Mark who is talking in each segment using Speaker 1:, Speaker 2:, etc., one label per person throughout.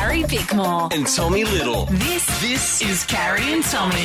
Speaker 1: Carrie Bickmore
Speaker 2: and Tommy Little.
Speaker 1: This is Carrie and Tommy.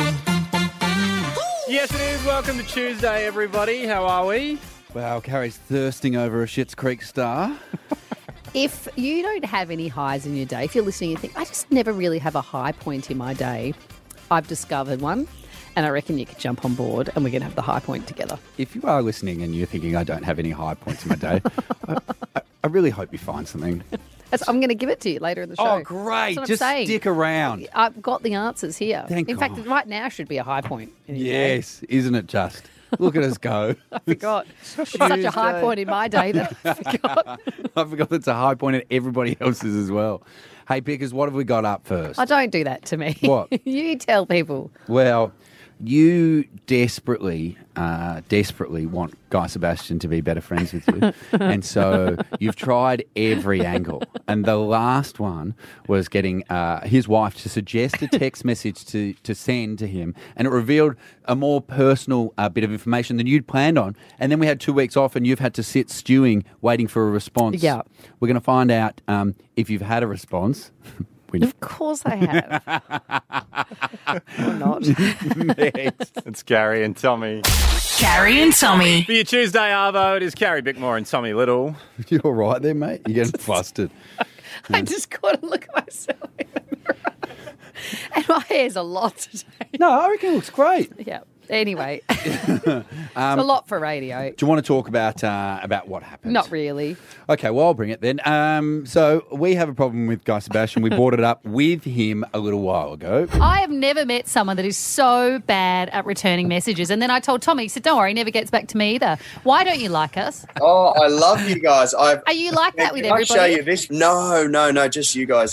Speaker 3: Yes, it is. Welcome to Tuesday, everybody. How are we?
Speaker 4: Wow, Carrie's thirsting over a Schitt's Creek star.
Speaker 5: If you don't have any highs in your day, if you're listening and think, I just never really have a high point in my day, I've discovered one, and I reckon you could jump on board and we're going to have the high point together.
Speaker 4: If you are listening and you're thinking, I don't have any high points in my day, I really hope you find something.
Speaker 5: I'm going to give it to you later in the show.
Speaker 4: Oh, great.
Speaker 5: That's what
Speaker 4: Just
Speaker 5: I'm saying.
Speaker 4: stick around.
Speaker 5: I've got the answers here.
Speaker 4: Thank
Speaker 5: in
Speaker 4: God.
Speaker 5: fact, right now should be a high point. in your day.
Speaker 4: Yes, isn't it just? Look at us go.
Speaker 5: I forgot. It's such a high point in my day that I forgot.
Speaker 4: I forgot it's a high point in everybody else's as well. Hey, Pickers, what have we got up first?
Speaker 5: I don't do that to me.
Speaker 4: What?
Speaker 5: You tell people.
Speaker 4: Well, you desperately want Guy Sebastian to be better friends with you. And so you've tried every angle. And the last one was getting his wife to suggest a text message to send to him. And it revealed a more personal bit of information than you'd planned on. And then we had 2 weeks off and you've had to sit stewing, waiting for a response.
Speaker 5: Yeah.
Speaker 4: We're going to find out if you've had a response.
Speaker 5: Of course I have. Or not.
Speaker 3: It's Carrie and Tommy.
Speaker 1: Carrie and Tommy.
Speaker 3: For your Tuesday Arvo, it is Carrie Bickmore and Tommy Little.
Speaker 4: You all right there, mate? You're getting flustered.
Speaker 5: I just got to look at myself in the mirror. And my hair's a lot today.
Speaker 4: No, I reckon it looks great.
Speaker 5: Yeah. Anyway, it's a lot for radio.
Speaker 4: Do you want to talk about what happened?
Speaker 5: Not really.
Speaker 4: Okay, well, I'll bring it then. So we have a problem with Guy Sebastian. We brought it up with him a little while ago.
Speaker 5: I have never met someone that is so bad at returning messages. And then I told Tommy, he said, don't worry, he never gets back to me either. Why don't you like us?
Speaker 6: Oh, I love you guys.
Speaker 5: Are you like that with
Speaker 6: Can I
Speaker 5: everybody?
Speaker 6: show you this? No, just you guys.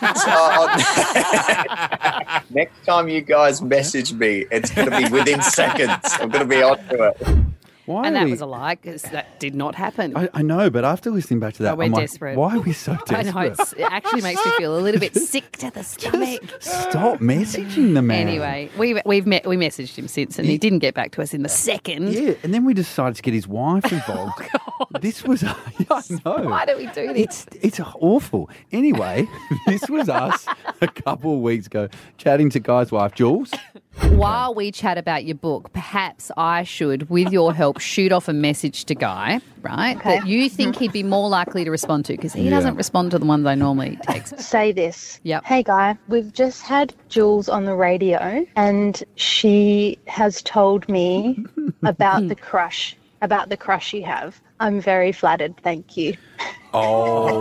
Speaker 6: Next time you guys message me, it's going to be within seconds. I'm going to be onto it.
Speaker 4: Why
Speaker 5: And
Speaker 4: are
Speaker 5: that
Speaker 4: we-
Speaker 5: was a lie because that did not happen.
Speaker 4: I know, but after listening back to that,
Speaker 5: we're
Speaker 4: I'm like,
Speaker 5: desperate.
Speaker 4: why are we so
Speaker 5: I
Speaker 4: desperate?
Speaker 5: know, it actually makes me feel a little bit sick to the stomach.
Speaker 4: Stop messaging the man.
Speaker 5: Anyway, we messaged him since and he didn't get back to us in the second.
Speaker 4: Yeah, and then we decided to get his wife involved. This was, I know.
Speaker 5: Why do we do this?
Speaker 4: It's awful. Anyway, this was us a couple of weeks ago chatting to Guy's wife, Jules.
Speaker 5: While we chat about your book, perhaps I should, with your help, shoot off a message to Guy, right, that you think he'd be more likely to respond to because he doesn't respond to the ones I normally text.
Speaker 7: Say this.
Speaker 5: Yep.
Speaker 7: Hey, Guy, we've just had Jules on the radio and she has told me about the crush you have. I'm very flattered. Thank you.
Speaker 4: Oh.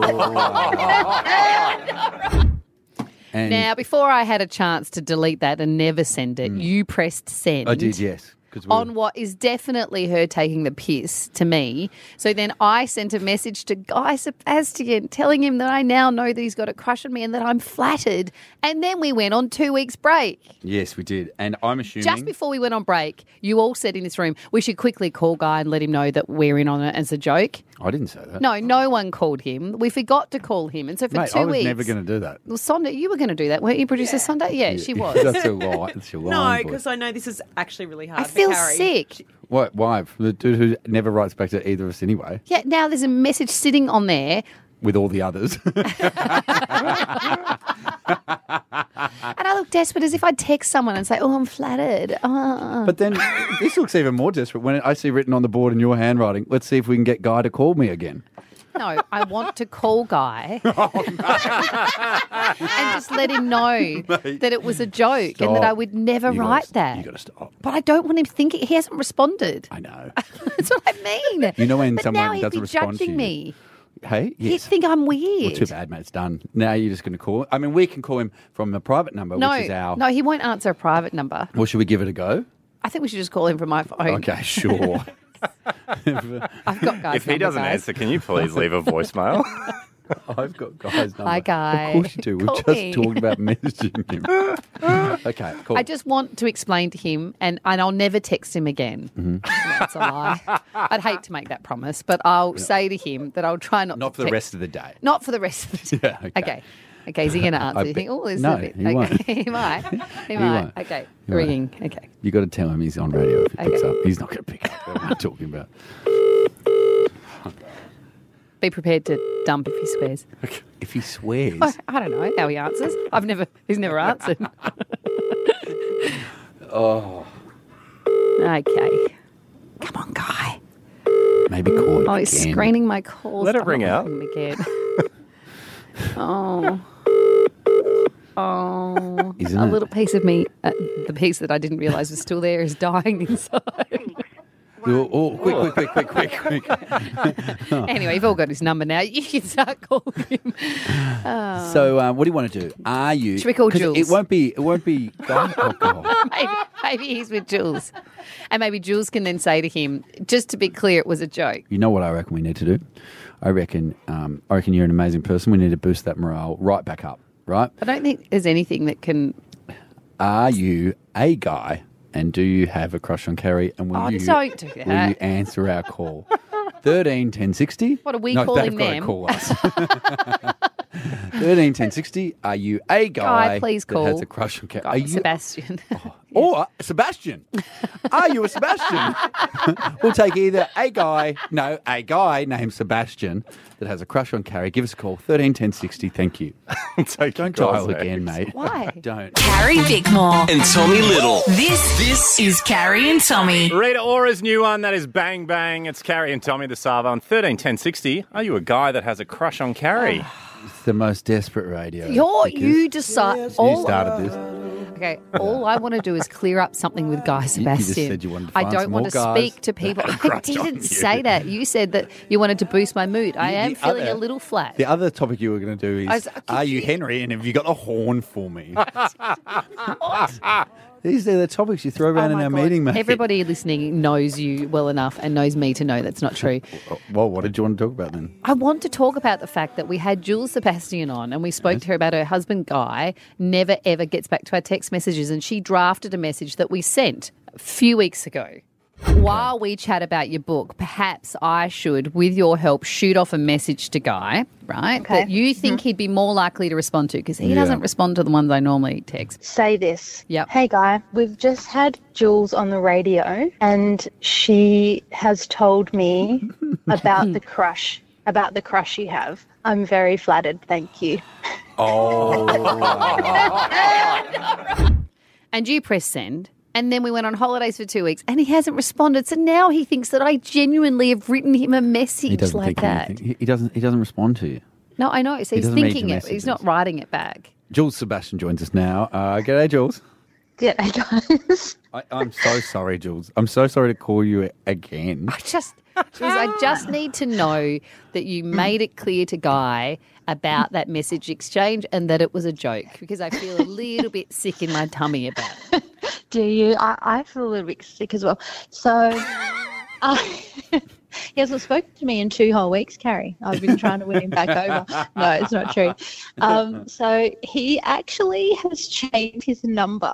Speaker 4: And
Speaker 5: Now, before I had a chance to delete that and never send it, you pressed send.
Speaker 4: I did, yes. 'cause
Speaker 5: On what is definitely her taking the piss to me. So then I sent a message to Guy Sebastian telling him that I now know that he's got a crush on me and that I'm flattered. And then we went on 2 weeks break.
Speaker 4: Yes, we did. And I'm assuming...
Speaker 5: Just before we went on break, you all said in this room, we should quickly call Guy and let him know that we're in on it as a joke.
Speaker 4: I didn't say that.
Speaker 5: No one called him. We forgot to call him. And so for
Speaker 4: Mate,
Speaker 5: 2
Speaker 4: I was
Speaker 5: weeks...
Speaker 4: never going to do that.
Speaker 5: Well, Sonda, you were going to do that, weren't you, producer Sunday? Yeah, she was.
Speaker 4: That's a lie. That's your
Speaker 8: No,
Speaker 4: lying
Speaker 8: because
Speaker 4: voice.
Speaker 8: I know this is actually really hard
Speaker 5: I
Speaker 8: for
Speaker 5: feel
Speaker 8: Carrie.
Speaker 5: sick.
Speaker 4: What? Why? The dude who never writes back to either of us anyway,
Speaker 5: Yeah, now there's a message sitting on there.
Speaker 4: with all the others.
Speaker 5: And I look desperate as if I'd text someone and say, oh, I'm flattered.
Speaker 4: But then this looks even more desperate when I see written on the board in your handwriting, let's see if we can get Guy to call me again.
Speaker 5: No, I want to call Guy and just let him know that it was a joke and that I would never write that.
Speaker 4: You got to stop.
Speaker 5: But I don't want him thinking he hasn't responded.
Speaker 4: I know.
Speaker 5: That's what I mean.
Speaker 4: You know when
Speaker 5: but
Speaker 4: someone
Speaker 5: now he'd
Speaker 4: doesn't
Speaker 5: be
Speaker 4: respond to
Speaker 5: judging
Speaker 4: you.
Speaker 5: me.
Speaker 4: Hey,
Speaker 5: He'd
Speaker 4: yes.
Speaker 5: think I'm
Speaker 4: Well,
Speaker 5: weird.
Speaker 4: too bad, mate. It's done. Now you're just going to call. I mean, we can call him from a private number, which is our.
Speaker 5: No, he won't answer a private number.
Speaker 4: Well, should we give it a go?
Speaker 5: I think we should just call him from my phone.
Speaker 4: Okay, sure.
Speaker 5: I've got Guy's
Speaker 3: If he
Speaker 5: number,
Speaker 3: doesn't
Speaker 5: guys.
Speaker 3: answer, can you please leave a voicemail?
Speaker 4: I've got Guy's number.
Speaker 5: Hi, Guy.
Speaker 4: Of course you do. We've
Speaker 5: Call
Speaker 4: just
Speaker 5: me.
Speaker 4: talked about messaging him. Okay, cool.
Speaker 5: I just want to explain to him, and I'll never text him again.
Speaker 4: Mm-hmm.
Speaker 5: That's a lie. I'd hate to make that promise, but I'll say to him that I'll try not
Speaker 4: Not
Speaker 5: to
Speaker 4: for the rest of the day.
Speaker 5: Not for the rest of the day.
Speaker 4: Yeah, okay.
Speaker 5: Okay, is he going to answer?
Speaker 4: I
Speaker 5: You think,
Speaker 4: bet-
Speaker 5: oh, there's
Speaker 4: no,
Speaker 5: a bit.
Speaker 4: he
Speaker 5: okay.
Speaker 4: won't.
Speaker 5: He might. He
Speaker 4: He
Speaker 5: might.
Speaker 4: won't.
Speaker 5: Okay,
Speaker 4: He won't.
Speaker 5: ringing. Okay.
Speaker 4: You got to tell him he's on radio if he picks
Speaker 5: Okay.
Speaker 4: up. He's not going to pick up. What am I talking about?
Speaker 5: be prepared to dump if he swears.
Speaker 4: If he swears.
Speaker 5: I don't know how he answers. He's never answered.
Speaker 4: Oh.
Speaker 5: Okay. Come on, Guy.
Speaker 4: Maybe call it
Speaker 5: Oh, he's
Speaker 4: again.
Speaker 5: screening my calls.
Speaker 3: Let it
Speaker 5: I'm
Speaker 3: ring
Speaker 5: not
Speaker 3: out.
Speaker 5: calling him again. Oh.
Speaker 4: Isn't
Speaker 5: A
Speaker 4: it?
Speaker 5: little piece of me, the piece that I didn't realise was still there, is dying inside.
Speaker 4: Oh, quick.
Speaker 5: Anyway, you've all got his number now. You can start calling him.
Speaker 4: So, what do you want to do? Are you?
Speaker 5: Should we call
Speaker 4: 'cause
Speaker 5: Jules?
Speaker 4: It won't be. Oh God.
Speaker 5: Maybe he's with Jules. And maybe Jules can then say to him, just to be clear, it was a joke.
Speaker 4: You know what I reckon we need to do? I reckon you're an amazing person. We need to boost that morale right back up. Right?
Speaker 5: I don't think there's anything that can...
Speaker 4: Are you a guy? And do you have a crush on Carrie? And will you
Speaker 5: don't do
Speaker 4: will
Speaker 5: that.
Speaker 4: you answer our call? 13 10 60.
Speaker 5: What are we
Speaker 4: no,
Speaker 5: calling
Speaker 4: they've got to
Speaker 5: them?
Speaker 4: call us. 13 10 60. Are you a guy?
Speaker 5: Guy, please
Speaker 4: that
Speaker 5: call.
Speaker 4: has a crush on Carrie?
Speaker 5: Guy,
Speaker 4: Are you
Speaker 5: Sebastian.
Speaker 4: Or Sebastian. Are you a Sebastian? We'll take either a guy named Sebastian that has a crush on Carrie. Give us a call, 13 10 60. Thank you. Don't dial again, mate.
Speaker 5: Why?
Speaker 4: Don't.
Speaker 1: Carrie Bickmore.
Speaker 2: And Tommy Little.
Speaker 1: This is Carrie and Tommy.
Speaker 3: Rita Ora's new one, that is Bang Bang. It's Carrie and Tommy the Sava on 13 10 60. Are you a guy that has a crush on Carrie?
Speaker 4: It's the most desperate radio.
Speaker 5: You decide.
Speaker 4: You started this.
Speaker 5: Okay, all I want to do is clear up something with Guy
Speaker 4: just
Speaker 5: Sebastian.
Speaker 4: said you wanted to
Speaker 5: I
Speaker 4: find
Speaker 5: don't
Speaker 4: some
Speaker 5: want
Speaker 4: more
Speaker 5: to
Speaker 4: guys
Speaker 5: speak to people.
Speaker 4: that
Speaker 5: I
Speaker 4: crush on
Speaker 5: didn't
Speaker 4: you.
Speaker 5: say that. You said that you wanted to boost my mood. I am
Speaker 4: The
Speaker 5: feeling
Speaker 4: other-
Speaker 5: a little flat.
Speaker 4: The other topic you were going to do is,
Speaker 5: was-
Speaker 4: are you Henry? And have you got a horn for me? These are the topics you throw around
Speaker 5: Oh
Speaker 4: in
Speaker 5: my
Speaker 4: our
Speaker 5: God.
Speaker 4: meeting, mate.
Speaker 5: Everybody listening knows you well enough and knows me to know that's not true.
Speaker 4: Well, what did you want to talk about then?
Speaker 5: I want to talk about the fact that we had Jules Sebastian on and we spoke to her about her husband, Guy, never ever gets back to our text messages, and she drafted a message that we sent a few weeks ago. While we chat about your book, perhaps I should, with your help, shoot off a message to Guy, right,
Speaker 7: Okay.
Speaker 5: that you think he'd be more likely to respond to, because he doesn't respond to the ones I normally text.
Speaker 7: Say this.
Speaker 5: Yep.
Speaker 7: Hey, Guy, we've just had Jules on the radio and she has told me about the crush you have. I'm very flattered. Thank you.
Speaker 5: And you press send. And then we went on holidays for 2 weeks and he hasn't responded. So now he thinks that I genuinely have written him a message
Speaker 4: He doesn't
Speaker 5: like
Speaker 4: think
Speaker 5: that.
Speaker 4: anything. He doesn't respond to you.
Speaker 5: No, I know. So
Speaker 4: He
Speaker 5: he's
Speaker 4: doesn't read
Speaker 5: thinking
Speaker 4: your
Speaker 5: it. He's
Speaker 4: messages.
Speaker 5: not writing it back.
Speaker 4: Jules Sebastian joins us now. G'day, Jules.
Speaker 7: Yeah, guys.
Speaker 4: I'm so sorry, Jules. I'm so sorry to call you again.
Speaker 5: Jules, I just need to know that you made it clear to Guy about that message exchange and that it was a joke, because I feel a little bit sick in my tummy about it.
Speaker 7: Do you? I feel a little bit sick as well. So, he hasn't spoken to me in 2 whole weeks, Carrie. I've been trying to win him back over. No, it's not true. So he actually has changed his number.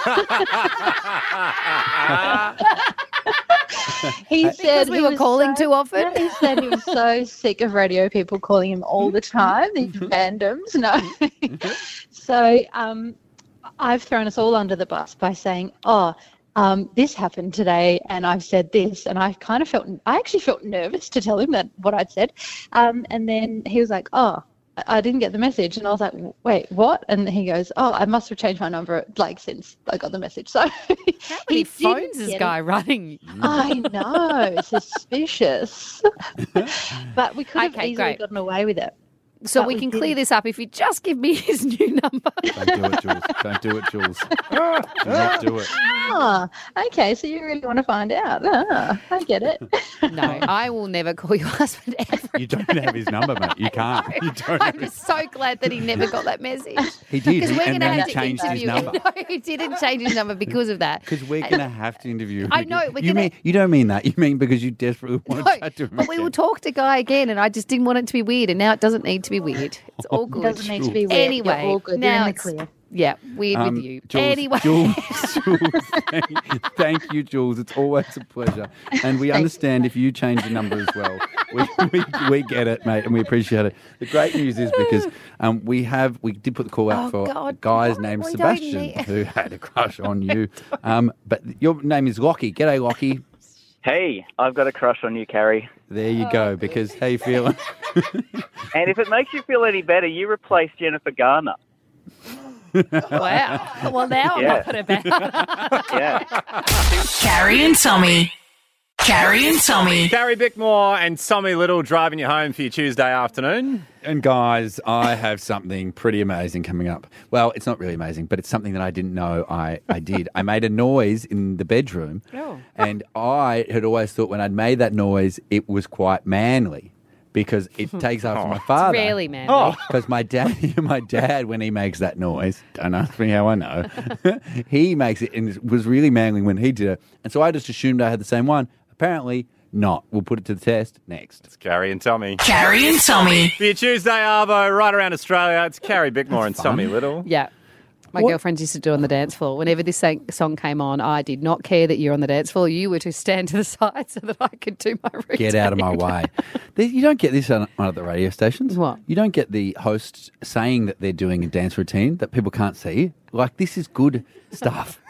Speaker 7: He said
Speaker 5: Because we
Speaker 7: he
Speaker 5: were
Speaker 7: was
Speaker 5: calling too often?
Speaker 7: No, he said he was so sick of radio people calling him all the time, these randoms. No. So I've thrown us all under the bus by saying, this happened today and I've said this, and I actually felt nervous to tell him that what I'd said. And then he was like, I didn't get the message. And I was like, wait, what? And he goes, I must have changed my number since I got the message. So
Speaker 5: How many
Speaker 7: he
Speaker 5: phones
Speaker 7: didn't
Speaker 5: is
Speaker 7: get
Speaker 5: Guy
Speaker 7: it.
Speaker 5: running?
Speaker 7: I know, suspicious. But we could have
Speaker 5: Okay,
Speaker 7: easily
Speaker 5: great.
Speaker 7: gotten away with it.
Speaker 5: So
Speaker 7: But
Speaker 5: we
Speaker 7: we
Speaker 5: can clear
Speaker 7: didn't.
Speaker 5: this up if you just give me his new number.
Speaker 4: Don't do it, Jules. Don't do it, Jules. Do not do it.
Speaker 7: Okay, so you really want to find out. I get it.
Speaker 5: No, I will never call your husband ever.
Speaker 4: You don't have his number, mate. You can't. You don't have
Speaker 5: I'm
Speaker 4: his.
Speaker 5: just so glad that he never got that message.
Speaker 4: He did,
Speaker 5: Because we're
Speaker 4: and
Speaker 5: going to
Speaker 4: then
Speaker 5: have
Speaker 4: he
Speaker 5: to
Speaker 4: changed his
Speaker 5: interview him.
Speaker 4: number.
Speaker 5: No, he didn't change his number because of that.
Speaker 4: Because we're going to have to interview him.
Speaker 5: I know, we're
Speaker 4: you
Speaker 5: gonna-
Speaker 4: mean you don't mean that. You mean because you desperately want
Speaker 5: No,
Speaker 4: to chat to him.
Speaker 5: but we
Speaker 4: again.
Speaker 5: will talk to Guy again, and I just didn't want it to be weird, and now it doesn't need to be weird. It's all
Speaker 7: It
Speaker 5: good.
Speaker 7: doesn't need to be weird.
Speaker 5: Anyway,
Speaker 7: You're all good.
Speaker 5: now
Speaker 7: You're in the
Speaker 5: it's
Speaker 7: clear.
Speaker 5: yeah, weird with you.
Speaker 4: Jules,
Speaker 5: Anyway,
Speaker 4: Jules, thank you, Jules. It's always a pleasure. And we understand if you change your number as well. We get it, mate, and we appreciate it. The great news is because we did put the call out
Speaker 5: Oh,
Speaker 4: for
Speaker 5: God,
Speaker 4: a guy's
Speaker 5: no,
Speaker 4: named
Speaker 5: we don't
Speaker 4: Sebastian
Speaker 5: need-
Speaker 4: who had a crush on you. But your name is Lockie. G'day, Lockie.
Speaker 2: Hey, I've got a crush on you, Carrie.
Speaker 4: There you go, because how you feeling?
Speaker 2: And if it makes you feel any better, you replaced Jennifer Garner.
Speaker 5: Wow. Well, now I'm
Speaker 2: Yeah.
Speaker 5: up and about.
Speaker 2: Yeah.
Speaker 1: Carrie and Tommy. Carrie and Tommy.
Speaker 3: Carrie Bickmore and Tommy Little driving you home for your Tuesday afternoon.
Speaker 4: And guys, I have something pretty amazing coming up. Well, it's not really amazing, but it's something that I didn't know I did. I made a noise in the bedroom, and I had always thought when I'd made that noise, it was quite manly because it takes after my father.
Speaker 5: Really, man.
Speaker 4: Because my dad, when he makes that noise, don't ask me how I know, he makes it and it was really manly when he did it. And so I just assumed I had the same one. Apparently not. We'll put it to the test next.
Speaker 3: It's Carrie and Tommy.
Speaker 1: Carrie and Tommy.
Speaker 3: For your Tuesday Arvo, right around Australia, it's Carrie Bickmore and Tommy Little.
Speaker 5: Yeah. My girlfriends used to do on the dance floor. Whenever this song came on, I did not care that you're on the dance floor. You were to stand to the side so that I could do my routine.
Speaker 4: Get out of my way. You don't get this on at the radio stations.
Speaker 5: What?
Speaker 4: You don't get the hosts saying that they're doing a dance routine that people can't see. Like, this is good stuff.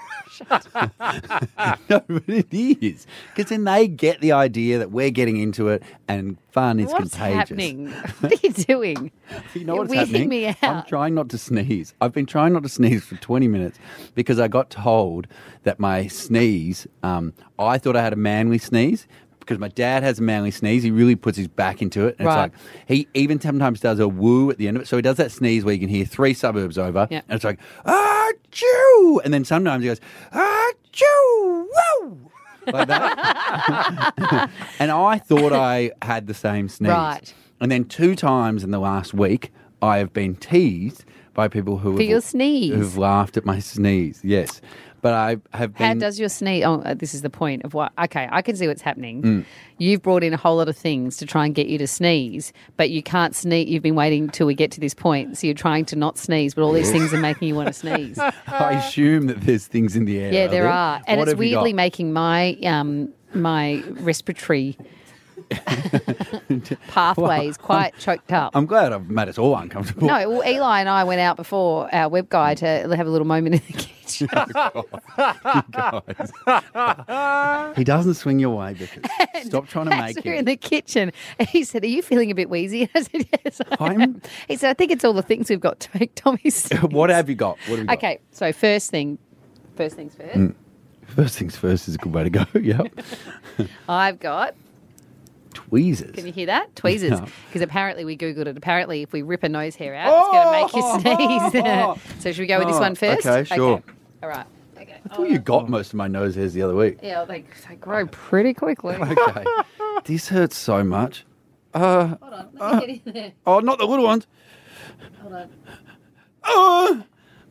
Speaker 4: No, but it is. Because then they get the idea that we're getting into it and fun is
Speaker 5: What's
Speaker 4: contagious.
Speaker 5: happening? What are you doing?
Speaker 4: You know
Speaker 5: You're
Speaker 4: what's
Speaker 5: weirding
Speaker 4: happening?
Speaker 5: me out.
Speaker 4: I'm trying not to sneeze. I've been trying not to sneeze for 20 minutes because I got told that my sneeze, I thought I had a manly sneeze because my dad has a manly sneeze. He really puts his back into it. And
Speaker 5: Right.
Speaker 4: It's like, he even sometimes does a woo at the end of it. So he does that sneeze where you can hear 3 suburbs over.
Speaker 5: Yeah.
Speaker 4: And it's like, ah-choo! And then sometimes he goes, ah-choo! Woo! Like that. And I thought I had the same sneeze.
Speaker 5: Right.
Speaker 4: And then 2 times in the last week, I have been teased by people who
Speaker 5: For your sneeze?
Speaker 4: who've laughed at my sneeze. Yes, but I have been.
Speaker 5: How does your sneeze? Oh, this is the point of what. Okay, I can see what's happening.
Speaker 4: Mm.
Speaker 5: You've brought in a whole lot of things to try and get you to sneeze, but you can't sneeze. You've been waiting till we get to this point, so you're trying to not sneeze, but all these things are making you want to sneeze.
Speaker 4: I assume that there's things in the air.
Speaker 5: Yeah, there are, and
Speaker 4: What
Speaker 5: it's
Speaker 4: have you
Speaker 5: weirdly
Speaker 4: got?
Speaker 5: making my my respiratory pathways quite choked up.
Speaker 4: I'm glad I've made us all uncomfortable.
Speaker 5: No, well, Eli and I went out before our web guy to have a little moment in the kitchen.
Speaker 4: Guys. He doesn't swing your way, Vickers. Stop trying to
Speaker 5: As
Speaker 4: make
Speaker 5: we were
Speaker 4: him.
Speaker 5: in the kitchen, and he said, "Are you feeling a bit wheezy?" And I said, "Yes." I
Speaker 4: I'm-
Speaker 5: am." He said, "I think it's all the things we've got to make Tommy sneeze."
Speaker 4: What have you got? What have you got?
Speaker 5: Okay, so first things first.
Speaker 4: First things first is a good way to go. Yep.
Speaker 5: I've got.
Speaker 4: Tweezers.
Speaker 5: Can you hear that? Tweezers.
Speaker 4: No.
Speaker 5: Because apparently we googled it. Apparently, if we rip a nose hair out, it's going to make you sneeze. So should we go with this one first?
Speaker 4: Okay, sure.
Speaker 5: Okay. All right. Okay.
Speaker 4: I thought you got most of my nose hairs the other week.
Speaker 5: Yeah, they grow pretty quickly.
Speaker 4: Okay. This hurts so much.
Speaker 5: Hold on, let me get in there.
Speaker 4: Oh, not the little ones.
Speaker 5: Hold on.
Speaker 4: Oh,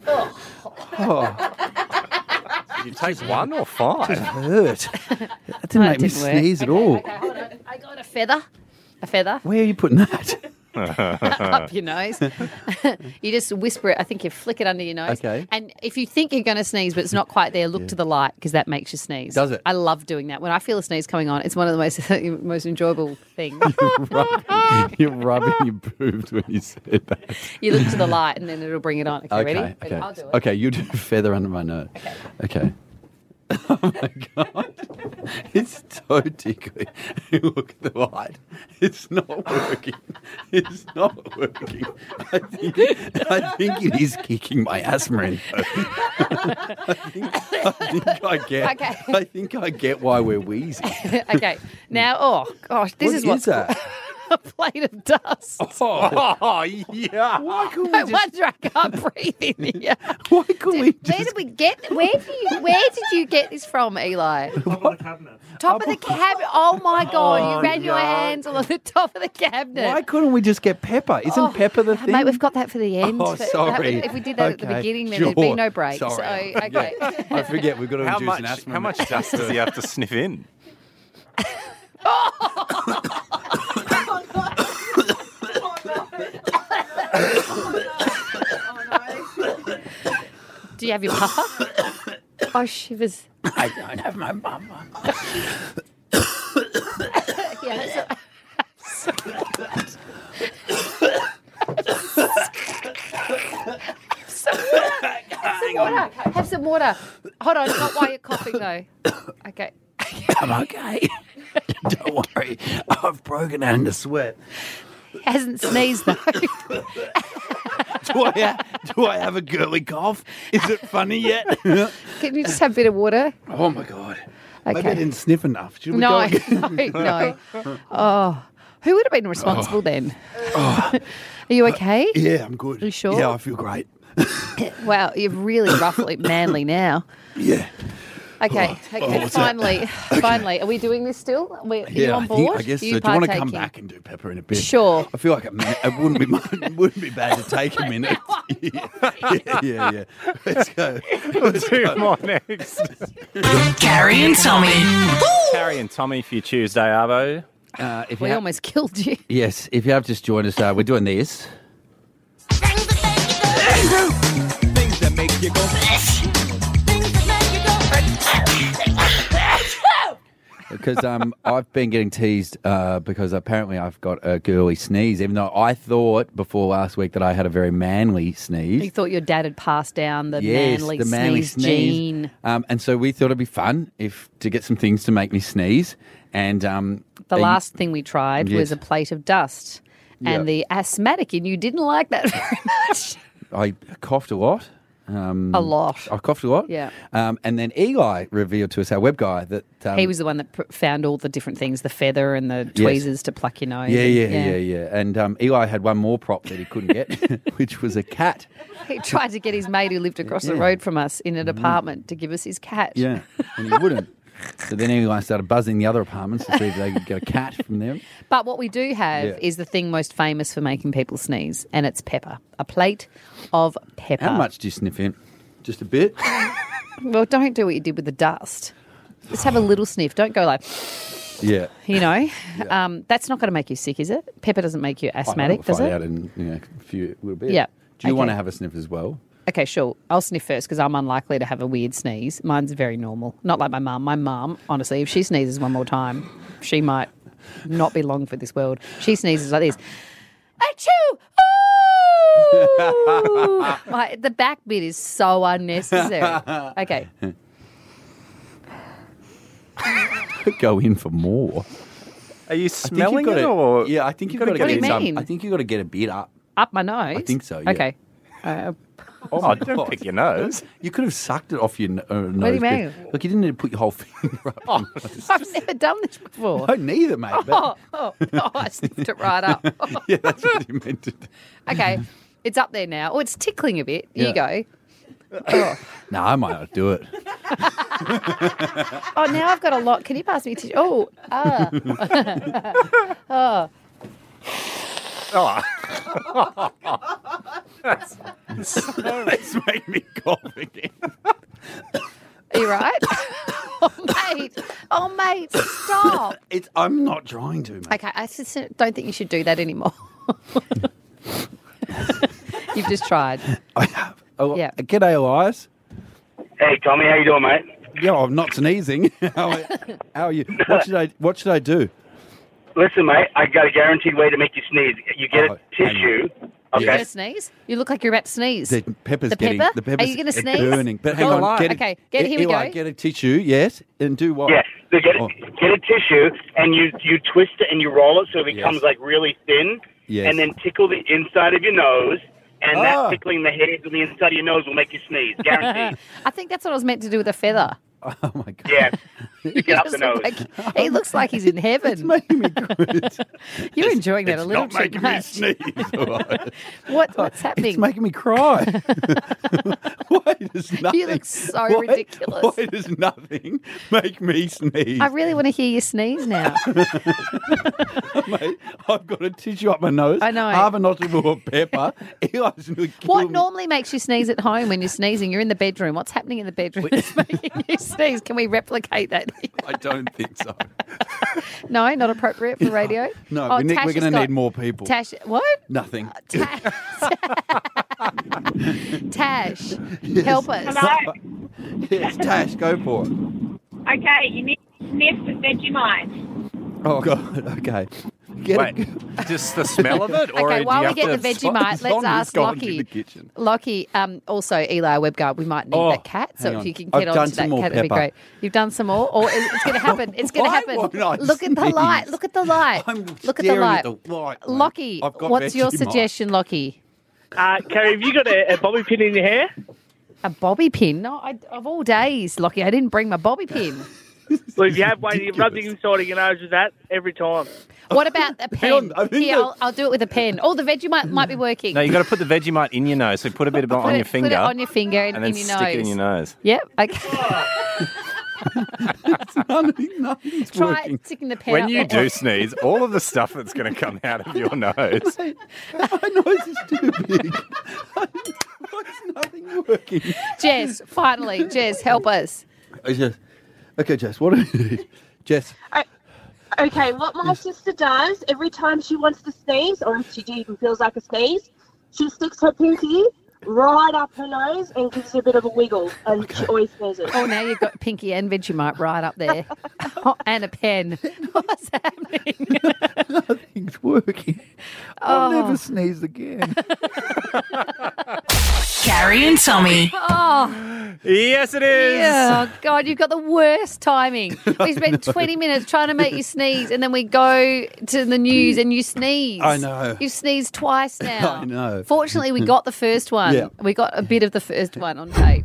Speaker 3: Did you take 1 or 5?
Speaker 4: hurt. That didn't make me
Speaker 5: didn't work.
Speaker 4: sneeze at all.
Speaker 5: Okay, hold on. I got a feather. A feather
Speaker 4: Where are you putting that?
Speaker 5: up your nose. You just whisper it. I think you flick it under your nose.
Speaker 4: Okay.
Speaker 5: And if you think you're going to sneeze but it's not quite there, look to the light because that makes you sneeze.
Speaker 4: Does it?
Speaker 5: I love doing that. When I feel a sneeze coming on, it's one of the most enjoyable things.
Speaker 4: You're rubbing your boobs when you said that.
Speaker 5: You look to the light and then it'll bring it on. Okay, ready?
Speaker 4: Okay.
Speaker 5: I'll do it.
Speaker 4: Okay, you do a feather under my nose. Okay. Oh my god. It's so tickly. Look at the light. It's not working. It's not working. I think it is kicking my asthma in. I think I get why we're wheezing.
Speaker 5: Okay. Now, oh gosh, this is what's
Speaker 4: that?
Speaker 5: a plate of dust.
Speaker 3: Oh, yeah.
Speaker 4: Why couldn't
Speaker 5: No
Speaker 4: we just,
Speaker 5: wonder I can't breathe in here.
Speaker 4: why couldn't we
Speaker 5: Where
Speaker 4: just
Speaker 5: did we get? Where did you get this from, Eli? Top of the cabinet. Oh my God! You ran your hands all on the top of the cabinet.
Speaker 4: why couldn't we just get pepper? Isn't pepper the thing?
Speaker 5: Mate, we've got that for the end.
Speaker 4: Oh, sorry.
Speaker 5: If we did that at the
Speaker 4: Okay,
Speaker 5: beginning, then there'd be
Speaker 4: sure.
Speaker 5: no break.
Speaker 4: Sorry.
Speaker 5: So, okay.
Speaker 4: I forget we've got to
Speaker 3: How
Speaker 4: induce an
Speaker 3: much,
Speaker 4: asthma.
Speaker 3: how much dust does he have to sniff in?
Speaker 5: Do you have your puffer? Oh, shivers.
Speaker 4: I don't have my bum.
Speaker 5: Yeah, Have some water. Have some water. Hold on, not while you're coughing though. Okay.
Speaker 4: I'm okay. Don't worry. I've broken out into sweat.
Speaker 5: Hasn't sneezed though.
Speaker 4: Do I have a girly cough? Is it funny yet?
Speaker 5: Can you just have a bit of water?
Speaker 4: Oh, my God. Maybe I
Speaker 5: Okay.
Speaker 4: didn't sniff enough. Should we
Speaker 5: No,
Speaker 4: go again?
Speaker 5: no. Oh, who would have been responsible then? Are you okay?
Speaker 4: Yeah, I'm good.
Speaker 5: You sure?
Speaker 4: Yeah, I feel great.
Speaker 5: Wow, you're really roughly manly now.
Speaker 4: Yeah.
Speaker 5: Okay, okay.
Speaker 4: what's that?
Speaker 5: Finally, are we doing this still? Are you
Speaker 4: Yeah,
Speaker 5: on
Speaker 4: I
Speaker 5: board?
Speaker 4: think, I guess
Speaker 5: Are
Speaker 4: so.
Speaker 5: you
Speaker 4: Do you want to come
Speaker 5: partaking?
Speaker 4: back and do Pepper in a bit?
Speaker 5: Sure.
Speaker 4: I feel like it wouldn't be bad to take a minute. yeah. Let's go.
Speaker 3: Two more next.
Speaker 1: Carrie and Tommy.
Speaker 3: Carrie and Tommy for your Tuesday, Arvo.
Speaker 4: If
Speaker 5: We
Speaker 4: you
Speaker 5: almost killed you.
Speaker 4: yes, if you have just joined us, we're doing this.
Speaker 8: Things that make you go.
Speaker 4: Because I've been getting teased because apparently I've got a girly sneeze, even though I thought before last week that I had a very manly sneeze.
Speaker 5: You thought your dad had passed down the
Speaker 4: Yes,
Speaker 5: manly,
Speaker 4: the manly
Speaker 5: sneeze gene.
Speaker 4: And so we thought it'd be fun to get some things to make me sneeze. And
Speaker 5: The last thing we tried
Speaker 4: Yes.
Speaker 5: was a plate of dust. And
Speaker 4: Yeah.
Speaker 5: the asthmatic in you didn't like that very much.
Speaker 4: I coughed a lot.
Speaker 5: A lot.
Speaker 4: I coughed a lot.
Speaker 5: Yeah.
Speaker 4: And then Eli revealed to us, our web guy, that
Speaker 5: He was the one that found all the different things, the feather and the tweezers to pluck your nose.
Speaker 4: Yeah. And Eli had one more prop that he couldn't get, which was a cat.
Speaker 5: He tried to get his mate who lived across the road from us in an apartment to give us his cat.
Speaker 4: Yeah, and he wouldn't. So then Eli started buzzing the other apartments to see if they could get a cat from them.
Speaker 5: But what we do have
Speaker 4: Yeah.
Speaker 5: is the thing most famous for making people sneeze, and it's pepper. A plate of pepper.
Speaker 4: How much do you sniff in? Just a bit?
Speaker 5: Well, don't do what you did with the dust. Just have a little sniff. Don't go like,
Speaker 4: Yeah.
Speaker 5: you know. That's not going to make you sick, is it? Pepper doesn't make you asthmatic, does
Speaker 4: find
Speaker 5: it?
Speaker 4: out in a few little bit.
Speaker 5: Yeah.
Speaker 4: Do you want to
Speaker 5: Okay.
Speaker 4: have a sniff as well?
Speaker 5: Okay, sure. I'll sniff first because I'm unlikely to have a weird sneeze. Mine's very normal. Not like my mum. My mum, honestly, if she sneezes one more time, she might not be long for this world. She sneezes like this. Achoo! Ooh! The back bit is so unnecessary. Okay.
Speaker 4: Go in for more.
Speaker 3: Are you
Speaker 4: I think
Speaker 3: smelling
Speaker 4: you've
Speaker 3: it
Speaker 4: got
Speaker 3: or?
Speaker 4: Yeah, I think you've got to
Speaker 5: What do
Speaker 4: get
Speaker 5: you
Speaker 4: some.
Speaker 5: mean?
Speaker 4: I think you've got to get a bit up.
Speaker 5: Up my nose?
Speaker 4: I think so, yeah.
Speaker 5: Okay.
Speaker 3: Oh, don't pick your nose.
Speaker 4: You could have sucked it off your nose.
Speaker 5: do you mean?
Speaker 4: Look, you didn't need to put your whole finger up.
Speaker 5: Oh, I've never done this before.
Speaker 4: No, neither, mate. but-
Speaker 5: I sniffed it right up.
Speaker 4: yeah, that's what you meant to do.
Speaker 5: Okay, it's up there now. Oh, it's tickling a bit. Here you
Speaker 4: Yeah.
Speaker 5: go.
Speaker 4: No, I might not do it.
Speaker 5: Oh, now I've got a lot. Can you pass me tissue? Oh, oh.
Speaker 4: It's made me cough again.
Speaker 5: Are you right? Oh, mate, stop.
Speaker 4: I'm not trying to, mate.
Speaker 5: Okay, I just don't think you should do that anymore. You've just tried.
Speaker 4: I have. Oh,
Speaker 5: Yeah.
Speaker 4: G'day, Elias.
Speaker 9: Hey, Tommy, how you doing, mate?
Speaker 4: Yeah, I'm not sneezing. How are you? What should I do?
Speaker 9: Listen, mate, I got a guaranteed way to make you sneeze. You get
Speaker 4: Oh,
Speaker 9: a tissue.
Speaker 5: Are you
Speaker 9: Okay.
Speaker 5: going to sneeze? You look like you're about to sneeze.
Speaker 4: The pepper's
Speaker 5: The
Speaker 4: getting
Speaker 5: pepper?
Speaker 4: the pepper's
Speaker 5: Are you gonna
Speaker 4: it's
Speaker 5: sneeze?
Speaker 4: burning. But hang
Speaker 5: Oh,
Speaker 4: on, get
Speaker 5: okay, here we
Speaker 4: Eli,
Speaker 5: go.
Speaker 4: get a tissue, yes, and do what?
Speaker 9: Yeah. So get
Speaker 4: Oh.
Speaker 9: get a tissue and you twist it and you roll it so it becomes
Speaker 4: Yes.
Speaker 9: like really thin.
Speaker 4: Yes.
Speaker 9: And then tickle the inside of your nose. And
Speaker 4: Ah.
Speaker 9: that tickling the hairs on the inside of your nose will make you sneeze. Guaranteed.
Speaker 5: I think that's what I was meant to do with a feather.
Speaker 4: Oh my god.
Speaker 9: Yeah. Get up the
Speaker 5: Just
Speaker 9: nose.
Speaker 5: like- he looks like he's in
Speaker 4: It's
Speaker 5: heaven.
Speaker 4: making me good.
Speaker 5: You're enjoying that
Speaker 4: It's
Speaker 5: a little
Speaker 4: not
Speaker 5: too
Speaker 4: making me
Speaker 5: much.
Speaker 4: sneeze. all right.
Speaker 5: What's happening?
Speaker 4: It's making me cry. Why does nothing?
Speaker 5: You look so ridiculous.
Speaker 4: Why does nothing make me sneeze?
Speaker 5: I really want to hear you sneeze now.
Speaker 4: Mate, I've got a tissue up my nose.
Speaker 5: I know.
Speaker 4: Half a nostril of pepper. Eli's going to kill
Speaker 5: What
Speaker 4: me.
Speaker 5: normally makes you sneeze at home when you're sneezing? You're in the bedroom. What's happening in the bedroom that's making you sneeze? Can we replicate that?
Speaker 4: I don't think so.
Speaker 5: No, not appropriate for radio.
Speaker 4: No,
Speaker 5: Oh,
Speaker 4: we're
Speaker 5: Tash
Speaker 4: going to
Speaker 5: has got-
Speaker 4: need more people.
Speaker 5: Tash, what?
Speaker 4: Nothing.
Speaker 5: Tash, help us.
Speaker 10: Hello.
Speaker 4: Yes, Tash, go for it.
Speaker 10: Okay, you need to sniff Vegemite.
Speaker 4: Oh, God. Okay. get
Speaker 3: Wait, just the smell of it? Or
Speaker 5: Okay,
Speaker 3: do
Speaker 5: while
Speaker 3: you
Speaker 5: we get
Speaker 3: have
Speaker 5: the
Speaker 3: to...
Speaker 5: Vegemite, let's ask
Speaker 4: gone to
Speaker 5: Lockie.
Speaker 4: the kitchen.
Speaker 5: Lockie, also Eli Webguard, we might need
Speaker 4: Oh,
Speaker 5: that cat. So
Speaker 4: hang
Speaker 5: if
Speaker 4: on.
Speaker 5: you can
Speaker 4: I've
Speaker 5: get
Speaker 4: done
Speaker 5: on to
Speaker 4: some
Speaker 5: that
Speaker 4: more
Speaker 5: cat, that'd be
Speaker 4: pepper.
Speaker 5: great. You've done some more? Or it's going to happen. It's going to
Speaker 4: Why
Speaker 5: happen.
Speaker 4: won't I
Speaker 5: Look at the light.
Speaker 4: sneeze?
Speaker 5: Look at the light.
Speaker 4: I'm
Speaker 5: Look at the
Speaker 4: staring
Speaker 5: light.
Speaker 4: at the light, mate.
Speaker 5: Lockie,
Speaker 4: I've got
Speaker 5: what's your
Speaker 4: Vegemite.
Speaker 5: suggestion, Lockie?
Speaker 9: Carrie, have you got a bobby pin in your hair?
Speaker 5: A bobby pin? No, of all days, Lockie, I didn't bring my bobby pin.
Speaker 9: Well, if you have one, you rub the inside of your nose with that every time.
Speaker 5: What about a pen?
Speaker 4: on, I think
Speaker 5: Here,
Speaker 4: that-
Speaker 5: I'll do it with a pen. Oh, the Vegemite might be working.
Speaker 3: No, you got to put the Vegemite in your nose. So put a bit of it on your finger.
Speaker 5: Put it on your finger and
Speaker 3: and then
Speaker 5: in your
Speaker 3: stick
Speaker 5: nose.
Speaker 3: it in your nose.
Speaker 5: Yep. Okay.
Speaker 4: Nothing's
Speaker 5: Try
Speaker 4: working.
Speaker 5: sticking the pen
Speaker 3: When
Speaker 5: up
Speaker 3: you
Speaker 5: there.
Speaker 3: do sneeze, all of the stuff that's going to come out of your nose.
Speaker 4: My nose is too big. What's nothing working?
Speaker 5: Jess, finally, Jess, help us.
Speaker 4: Okay, Jess, what do you need? Jess.
Speaker 10: Okay, what my sister does every time she wants to sneeze, or if she even feels like a sneeze, she sticks her pinky right up her nose and gives it a bit of a wiggle, and she always sneezes.
Speaker 5: Oh, now you've got Pinky and Vegemite right up there. Oh, and a pen. What's happening?
Speaker 4: Nothing's working. I'll never sneeze again.
Speaker 1: Carrie and Tommy.
Speaker 5: Oh,
Speaker 3: Yes, it is.
Speaker 5: yeah. Oh, God, you've got the worst timing. We spent 20 minutes trying to make you sneeze, and then we go to the news and you sneeze.
Speaker 4: I know.
Speaker 5: You've sneezed twice now.
Speaker 4: I know.
Speaker 5: Fortunately, we got the first one.
Speaker 4: Yeah.
Speaker 5: We got a bit of the first one on tape.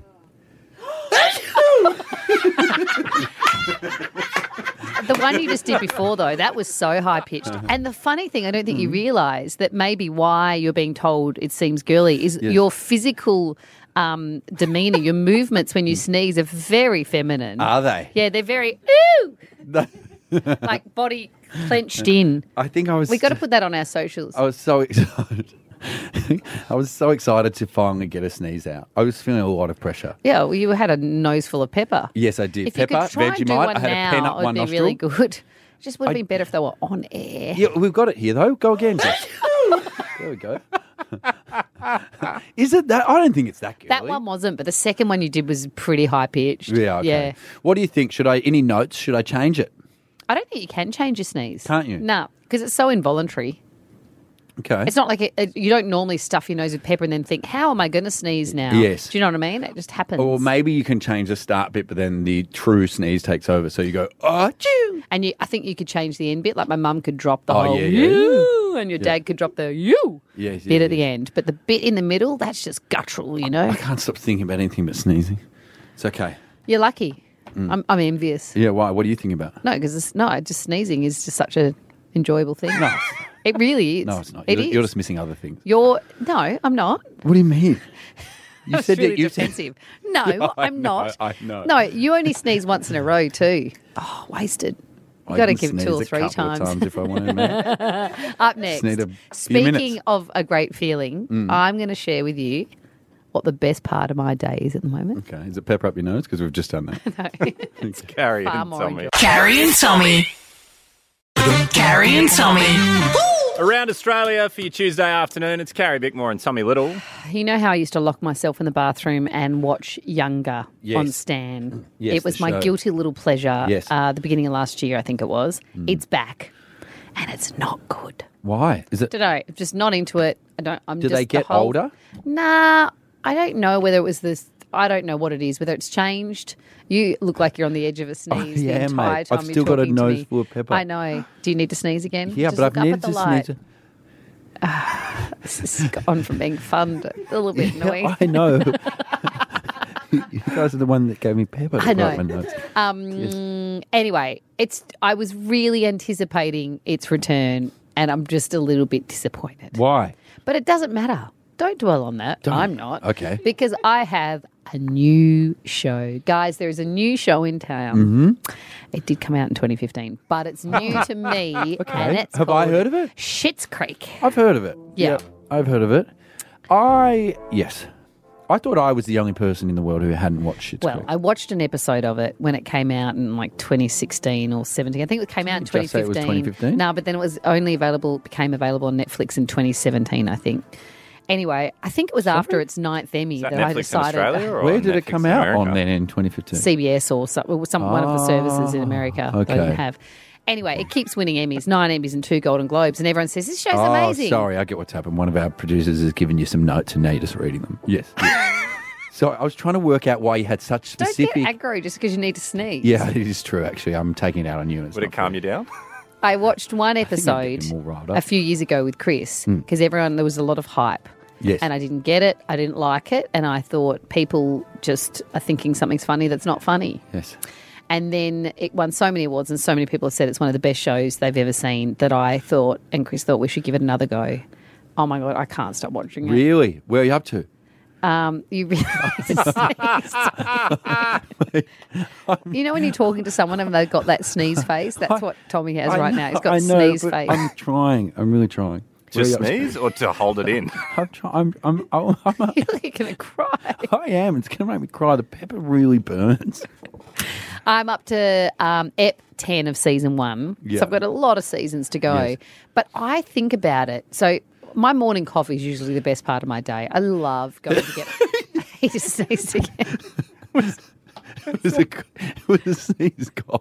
Speaker 5: The one you just did before, though, that was so high-pitched. And the funny thing, I don't think you realise that maybe why you're being told it seems girly is your physical demeanour, your movements when you sneeze are very feminine.
Speaker 4: Are they?
Speaker 5: Yeah, they're very, ooh, like body clenched in.
Speaker 4: I think I was.
Speaker 5: We got to put that on our socials.
Speaker 4: I was so excited. I was so excited to finally get a sneeze out. I was feeling a lot of pressure.
Speaker 5: Yeah, well, you had a nose full of pepper.
Speaker 4: Yes, I did.
Speaker 5: If you
Speaker 4: Pepper,
Speaker 5: could try and do
Speaker 4: Vegemite.
Speaker 5: one
Speaker 4: I had
Speaker 5: now,
Speaker 4: a pen up
Speaker 5: it would
Speaker 4: my
Speaker 5: be
Speaker 4: nostril.
Speaker 5: really good. Just would have been better if they were on air.
Speaker 4: Yeah, we've got it here though. Go again, Jess. There we go. Is it that? I don't think it's that girly.
Speaker 5: That one wasn't, but the second one you did was pretty high pitched.
Speaker 4: Yeah. Okay.
Speaker 5: Yeah.
Speaker 4: What do you think? Any notes? Should I change it?
Speaker 5: I don't think you can change your sneeze.
Speaker 4: Can't you?
Speaker 5: No, because it's so involuntary.
Speaker 4: Okay.
Speaker 5: It's not like you don't normally stuff your nose with pepper and then think, how am I going to sneeze now?
Speaker 4: Yes.
Speaker 5: Do you know what I mean? It just happens.
Speaker 4: Or maybe you can change the start bit, but then the true sneeze takes over. So you go, oh, choo.
Speaker 5: And I think you could change the end bit. Like my mum could drop the
Speaker 4: Oh,
Speaker 5: whole
Speaker 4: yeah, yeah.
Speaker 5: you, and your dad could drop the you
Speaker 4: Yes,
Speaker 5: bit
Speaker 4: yeah,
Speaker 5: at the end. But the bit in the middle, that's just guttural, you know?
Speaker 4: I can't stop thinking about anything but sneezing. It's okay.
Speaker 5: You're lucky.
Speaker 4: Mm.
Speaker 5: I'm envious.
Speaker 4: Yeah, why? What do you think about?
Speaker 5: No, because just sneezing is just such a enjoyable thing. No. It really is.
Speaker 4: No, it's not.
Speaker 5: It
Speaker 4: You're
Speaker 5: is.
Speaker 4: just missing other things.
Speaker 5: No, I'm not.
Speaker 4: What do you mean? You
Speaker 5: That's
Speaker 4: said
Speaker 5: really
Speaker 4: that you
Speaker 5: defensive. No,
Speaker 4: Yeah, I
Speaker 5: I'm
Speaker 4: know,
Speaker 5: not.
Speaker 4: I know.
Speaker 5: No, you only sneeze once in a row too. Oh, wasted. You
Speaker 4: I
Speaker 5: got to
Speaker 4: can
Speaker 5: give it 2 or
Speaker 4: sneeze
Speaker 5: 3
Speaker 4: a couple of
Speaker 5: times.
Speaker 4: times if I wanted, mate.
Speaker 5: Up next,
Speaker 4: Just need a few
Speaker 5: speaking
Speaker 4: minutes.
Speaker 5: of a great feeling, I'm going to share with you what the best part of my day is at the moment.
Speaker 4: Okay, is it pepper up your nose? Because we've just done that.
Speaker 3: It's Carrie
Speaker 5: Far
Speaker 3: and
Speaker 5: more
Speaker 3: Tommy.
Speaker 1: Carrie and Tommy. Carrie and Tommy.
Speaker 3: Around Australia for your Tuesday afternoon, it's Carrie Bickmore and Tommy Little.
Speaker 5: You know how I used to lock myself in the bathroom and watch Younger
Speaker 4: Yes.
Speaker 5: on Stan?
Speaker 4: Yes,
Speaker 5: it was
Speaker 4: the
Speaker 5: my
Speaker 4: show.
Speaker 5: guilty little pleasure.
Speaker 4: Yes.
Speaker 5: The beginning of last year, I think it was. It's back, and it's not good.
Speaker 4: Why? Is it?
Speaker 5: Don't know. I'm just not into it. I'm
Speaker 4: Do
Speaker 5: just
Speaker 4: they get
Speaker 5: the whole-
Speaker 4: older?
Speaker 5: Nah, I don't know whether it was this. I don't know what it is. Whether it's changed. You look like you're on the edge of a sneeze the
Speaker 4: yeah,
Speaker 5: entire
Speaker 4: mate.
Speaker 5: time
Speaker 4: I've
Speaker 5: you're
Speaker 4: still got a
Speaker 5: talking to
Speaker 4: nose
Speaker 5: me.
Speaker 4: full of pepper.
Speaker 5: I know. Do you need to sneeze again?
Speaker 4: Yeah,
Speaker 5: Just
Speaker 4: but
Speaker 5: look
Speaker 4: I've
Speaker 5: up
Speaker 4: needed
Speaker 5: at the
Speaker 4: to
Speaker 5: light.
Speaker 4: sneeze.
Speaker 5: This has gone from being fun to a little bit annoying.
Speaker 4: I know. You guys are the one that gave me pepper. to
Speaker 5: I know.
Speaker 4: write my notes.
Speaker 5: Anyway, I was really anticipating its return, and I'm just a little bit disappointed.
Speaker 4: Why?
Speaker 5: But it doesn't matter. Don't dwell on that. I'm not.
Speaker 4: Okay.
Speaker 5: Because I have a new show. Guys, there is a new show in town.
Speaker 4: Mm-hmm.
Speaker 5: It did come out in 2015, but it's new to me. And it's
Speaker 4: Have I
Speaker 5: called
Speaker 4: heard of it?
Speaker 5: Schitt's Creek.
Speaker 4: I've heard of it.
Speaker 5: Yeah.
Speaker 4: Yep, I've heard of it. Yes. I thought I was the only person in the world who hadn't watched it.
Speaker 5: Well, I watched an episode of it when it came out in like 2016 or 17. I think it came out in
Speaker 4: Just say it was 2015?
Speaker 5: No, but then it was became available on Netflix in 2017, I think. Anyway, I think it was after its 9th Emmy
Speaker 3: Is that
Speaker 5: that I
Speaker 3: Netflix in
Speaker 5: decided
Speaker 3: Australia or
Speaker 4: Where
Speaker 3: on
Speaker 4: did it
Speaker 3: Netflix
Speaker 4: come
Speaker 3: in
Speaker 4: out
Speaker 3: America?
Speaker 4: on then in 2015?
Speaker 5: CBS or one of the services in America
Speaker 4: okay.
Speaker 5: they didn't have. Anyway, it keeps winning Emmys, 9 Emmys and 2 Golden Globes, and everyone says, this show's
Speaker 4: Oh,
Speaker 5: amazing.
Speaker 4: sorry, I get what's happened. One of our producers has given you some notes and now you're just reading them. Yes. So I was trying to work out why you had such specific...
Speaker 5: Don't get aggro just because you need to sneeze.
Speaker 4: Yeah, it is true, actually. I'm taking it out on you.
Speaker 3: Would it calm you down?
Speaker 5: I watched one
Speaker 4: I'm
Speaker 5: episode
Speaker 4: getting more riled up.
Speaker 5: a few years ago with Chris because there was a lot of hype.
Speaker 4: Yes.
Speaker 5: And I didn't get it. I didn't like it. And I thought people just are thinking something's funny that's not funny.
Speaker 4: Yes.
Speaker 5: And then it won so many awards and so many people have said it's one of the best shows they've ever seen that I thought, and Chris thought, we should give it another go. Oh, my God, I can't stop watching it.
Speaker 4: Really? Where are you up to?
Speaker 5: You really You know when you're talking to someone and they've got that sneeze face? That's what Tommy has right now. He's got sneeze
Speaker 4: but
Speaker 5: face.
Speaker 4: I'm trying. I'm really trying.
Speaker 3: To sneeze or to hold it in?
Speaker 4: I'm trying. I'm
Speaker 5: You're going to cry.
Speaker 4: I am. It's going to make me cry. The pepper really burns.
Speaker 5: I'm up to Ep 10 of season 1.
Speaker 4: Yeah.
Speaker 5: So I've got a lot of seasons to go.
Speaker 4: Yes.
Speaker 5: But I think about it. So my morning coffee is usually the best part of my day. I love going to get... He just sneezed again.
Speaker 4: It was a sneeze cough.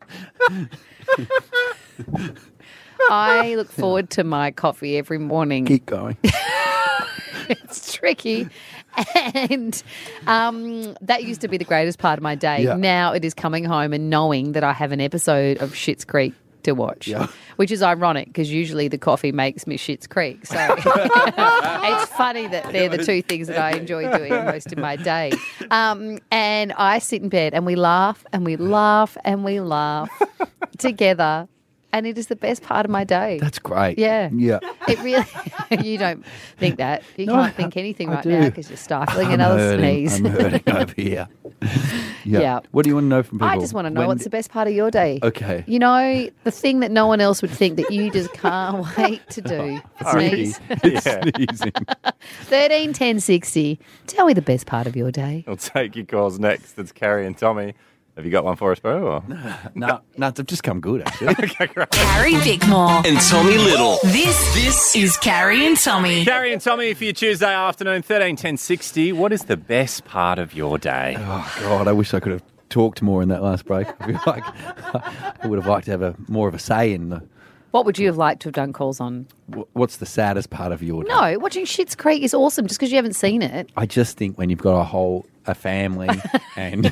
Speaker 5: I look forward to my coffee every morning.
Speaker 4: Keep going.
Speaker 5: It's tricky. And that used to be the greatest part of my day.
Speaker 4: Yeah.
Speaker 5: Now it is coming home and knowing that I have an episode of Schitt's Creek to watch,
Speaker 4: Yeah.
Speaker 5: which is ironic because usually the coffee makes me Schitt's Creek. So it's funny that they're the two things that I enjoy doing most of my day. And I sit in bed and we laugh and we laugh and we laugh together. And it is the best part of my day.
Speaker 4: That's great.
Speaker 5: Yeah.
Speaker 4: Yeah.
Speaker 5: It really, you don't think that. You
Speaker 4: No,
Speaker 5: can't think anything
Speaker 4: I
Speaker 5: right
Speaker 4: do.
Speaker 5: now because you're stifling another sneeze.
Speaker 4: I'm hurting over here. Yeah.
Speaker 5: Yeah.
Speaker 4: What do you want to know from people?
Speaker 5: I just want to know
Speaker 4: When-
Speaker 5: what's the best part of your day.
Speaker 4: Okay.
Speaker 5: You know, the thing that no one else would think that you just can't wait to do. Sneeze.
Speaker 3: Yeah.
Speaker 4: Sneezing.
Speaker 5: 13 10 60. Tell me the best part of your day.
Speaker 3: We'll take your calls next. It's Carrie and Tommy. Have you got one for us, bro? Or?
Speaker 4: No, they've just come good, actually.
Speaker 1: Carrie Bickmore.
Speaker 11: And Tommy Little.
Speaker 1: This is Carrie and Tommy.
Speaker 3: Carrie and Tommy for your Tuesday afternoon, 13 10 60. What is the best part of your day?
Speaker 4: Oh, God, I wish I could have talked more in that last break. I feel like I would have liked to have more of a say in the...
Speaker 5: What would you have liked to have done calls on?
Speaker 4: What's the saddest part of your day?
Speaker 5: No, watching Schitt's Creek is awesome just because you haven't seen it.
Speaker 4: I just think when you've got a family and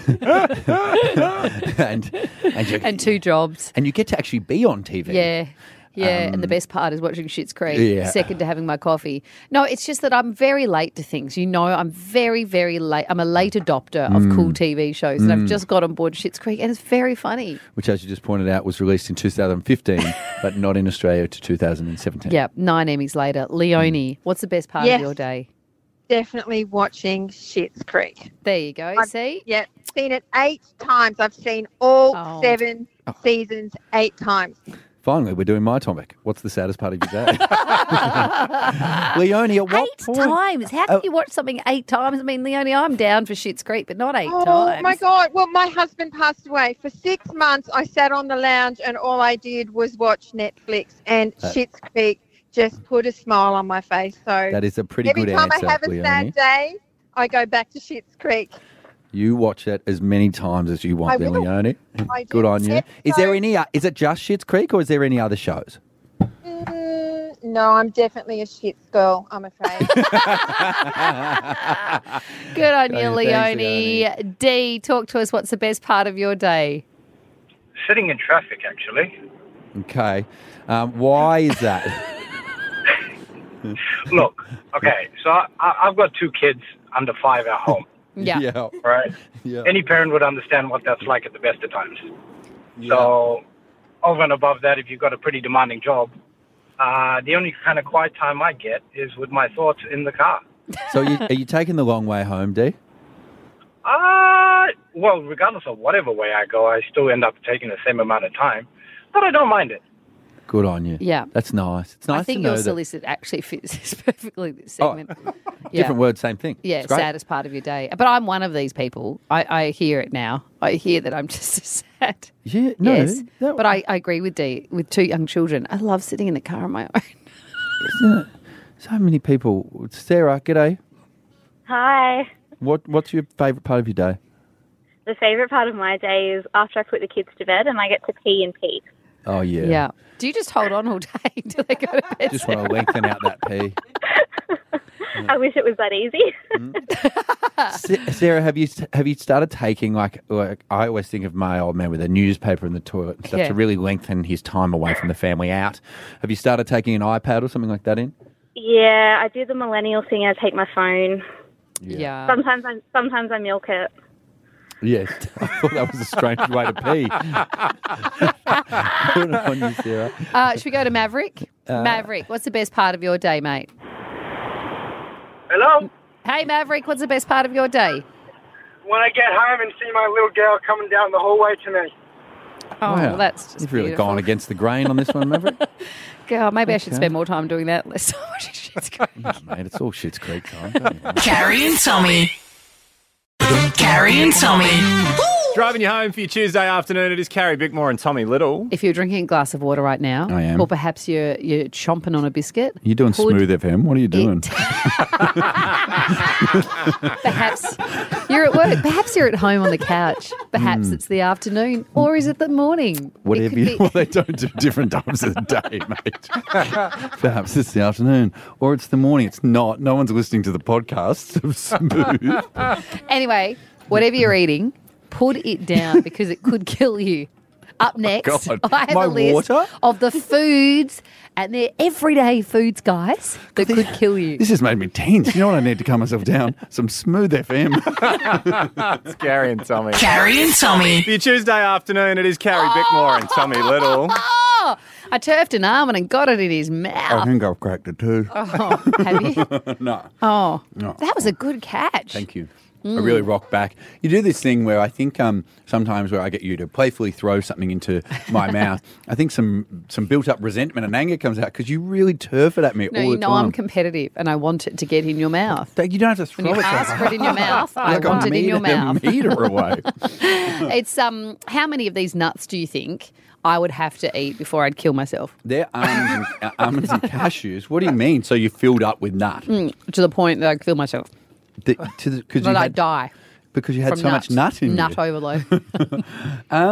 Speaker 5: And 2 jobs.
Speaker 4: and you get to actually be on TV.
Speaker 5: Yeah. Yeah, and the best part is watching Schitt's Creek,
Speaker 4: Yeah.
Speaker 5: second to having my coffee. No, it's just that I'm very late to things. You know, I'm very, very late. I'm a late adopter of cool TV shows, and I've just got on board Schitt's Creek, and it's very funny.
Speaker 4: Which, as you just pointed out, was released in 2015, but not in Australia to 2017.
Speaker 5: Yeah, 9 Emmys later. Leonie, what's the best part of
Speaker 12: Yes.
Speaker 5: your day?
Speaker 12: Definitely watching Schitt's Creek.
Speaker 5: There you go. See?
Speaker 12: Yeah, seen it 8 times. I've seen all
Speaker 5: Oh.
Speaker 12: 7 seasons 8 times.
Speaker 4: Finally, we're doing my topic. What's the saddest part of your day? Leonie, at what
Speaker 5: 8
Speaker 4: point?
Speaker 5: times? How can you watch something 8 times? I mean, Leonie, I'm down for Schitt's Creek, but not 8
Speaker 12: Oh
Speaker 5: times.
Speaker 12: my God. Well, my husband passed away. For 6 months, I sat on the lounge and all I did was watch Netflix, and Schitt's Creek just put a smile on my face. So
Speaker 4: That is a pretty
Speaker 12: every
Speaker 4: good
Speaker 12: time
Speaker 4: answer,
Speaker 12: I have a
Speaker 4: Leonie.
Speaker 12: sad day, I go back to Schitt's Creek.
Speaker 4: You watch it as many times as you want,
Speaker 12: I
Speaker 4: then,
Speaker 12: will.
Speaker 4: Leonie.
Speaker 12: I
Speaker 4: Good
Speaker 12: do.
Speaker 4: on you.
Speaker 12: Yep,
Speaker 4: Is there any? Is it just Schitt's Creek, or is there any other shows?
Speaker 12: No, I'm definitely a Schitt's girl, I'm afraid.
Speaker 5: Good on you,
Speaker 4: Thanks,
Speaker 5: Leonie. D, talk to us. What's the best part of your day?
Speaker 9: Sitting in traffic, actually.
Speaker 4: Okay. Why is that?
Speaker 9: Look, okay, so I've got 2 kids under 5 at home,
Speaker 5: Yeah.
Speaker 4: Yeah.
Speaker 9: right?
Speaker 4: Yeah.
Speaker 9: Any parent would understand what that's like at the best of times. So over and above that, if you've got a pretty demanding job, the only kind of quiet time I get is with my thoughts in the car.
Speaker 4: So are you taking the long way home, D?
Speaker 9: Well, regardless of whatever way I go, I still end up taking the same amount of time, but I don't mind it.
Speaker 4: Good on you.
Speaker 5: Yeah.
Speaker 4: That's nice. It's nice
Speaker 5: I think
Speaker 4: to know
Speaker 5: your
Speaker 4: that.
Speaker 5: solicit actually fits this perfectly, this
Speaker 4: Oh,
Speaker 5: segment.
Speaker 4: different word, same thing.
Speaker 5: Yeah,
Speaker 4: It's great.
Speaker 5: saddest part of your day. But I'm one of these people. I hear it now. I hear that I'm just as sad.
Speaker 4: Yeah, no,
Speaker 5: yes.
Speaker 4: that-
Speaker 5: But I agree with D. With 2 young children, I love sitting in the car on my own.
Speaker 4: Isn't it? So many people. Sarah, g'day.
Speaker 13: Hi.
Speaker 4: What's your favourite part of your day?
Speaker 13: The favourite part of my day is after I put the kids to bed and I get to pee in peace.
Speaker 4: Oh, yeah.
Speaker 5: Yeah. Do you just hold on all day until they go to bed?
Speaker 4: Just want to lengthen out that pee.
Speaker 11: I wish it was that easy.
Speaker 4: Sarah, have you started taking like I always think of my old man with a newspaper in the toilet and stuff
Speaker 5: Yeah.
Speaker 4: to really lengthen his time away from the family out. Have you started taking an iPad or something like that in?
Speaker 11: Yeah, I do the millennial thing. I take my phone.
Speaker 5: Yeah.
Speaker 11: Sometimes I milk it.
Speaker 4: Yes. I thought that was a strange way to pee. Put it on you, Sarah.
Speaker 5: Should we go to Maverick? Maverick, what's the best part of your day, mate?
Speaker 9: Hello?
Speaker 5: Hey, Maverick, what's the best part of your day?
Speaker 9: When I get home and see my little girl coming down the hallway to me.
Speaker 5: Oh,
Speaker 4: Wow.
Speaker 5: well, that's just
Speaker 4: You've really
Speaker 5: beautiful.
Speaker 4: gone against the grain on this one, Maverick.
Speaker 5: God, maybe I should
Speaker 4: Okay.
Speaker 5: spend more time doing that, less time watching Schitt's Creek.
Speaker 4: Mate, it's all Schitt's Creek time. Don't you?
Speaker 1: Carrie and Tommy. Carrie and Tommy.
Speaker 3: Driving you home for your Tuesday afternoon, it is Carrie Bickmore and Tommy Little.
Speaker 5: If you're drinking a glass of water right now,
Speaker 4: I am.
Speaker 5: or perhaps you're chomping on a biscuit,
Speaker 4: You're doing
Speaker 5: could
Speaker 4: Smooth FM. What are you doing?
Speaker 5: perhaps you're at work, perhaps you're at home on the couch, perhaps it's the afternoon, or is it the morning? It
Speaker 4: Whatever
Speaker 5: could
Speaker 4: you,
Speaker 5: be-
Speaker 4: well, they don't do different times of the day, mate. Perhaps it's the afternoon or it's the morning. It's not. No one's listening to the podcast of Smooth.
Speaker 5: Anyway, whatever you're eating, put it down because it could kill you. Up next,
Speaker 4: God.
Speaker 5: I have
Speaker 4: My
Speaker 5: a list
Speaker 4: water?
Speaker 5: of the foods, and they're everyday foods, guys, that could kill you.
Speaker 4: This has made me tense. You know what I need to calm myself down? Some Smooth FM.
Speaker 3: It's Carrie and Tommy.
Speaker 1: Carrie and Tommy.
Speaker 3: For your Tuesday afternoon, it is Carrie Bickmore and Tommy Little.
Speaker 5: Oh, I turfed an almond and got it in his
Speaker 4: I
Speaker 5: mouth.
Speaker 4: think I've cracked it too.
Speaker 5: Oh, have you?
Speaker 4: No.
Speaker 5: Oh,
Speaker 4: No.
Speaker 5: that was a good catch.
Speaker 4: Thank you. I really rock back. You do this thing where I think sometimes where I get you to playfully throw something into my mouth, I think some built-up resentment and anger comes out because you really turf it at me
Speaker 5: No,
Speaker 4: all
Speaker 5: you
Speaker 4: the
Speaker 5: know
Speaker 4: time.
Speaker 5: I'm competitive and I want it to get in your mouth.
Speaker 4: You don't have to throw
Speaker 5: When you
Speaker 4: it.
Speaker 5: ask for it in your mouth, I
Speaker 4: like
Speaker 5: want it in your mouth.
Speaker 4: A meter away.
Speaker 5: It's how many of these nuts do you think I would have to eat before I'd kill myself?
Speaker 4: They're almonds and cashews. What do you mean? So you're filled up with nut?
Speaker 5: To the point that I'd kill myself.
Speaker 4: Because
Speaker 5: That I'd die.
Speaker 4: Because you had
Speaker 5: from
Speaker 4: so much nut in
Speaker 5: nut
Speaker 4: you.
Speaker 5: overload.
Speaker 4: A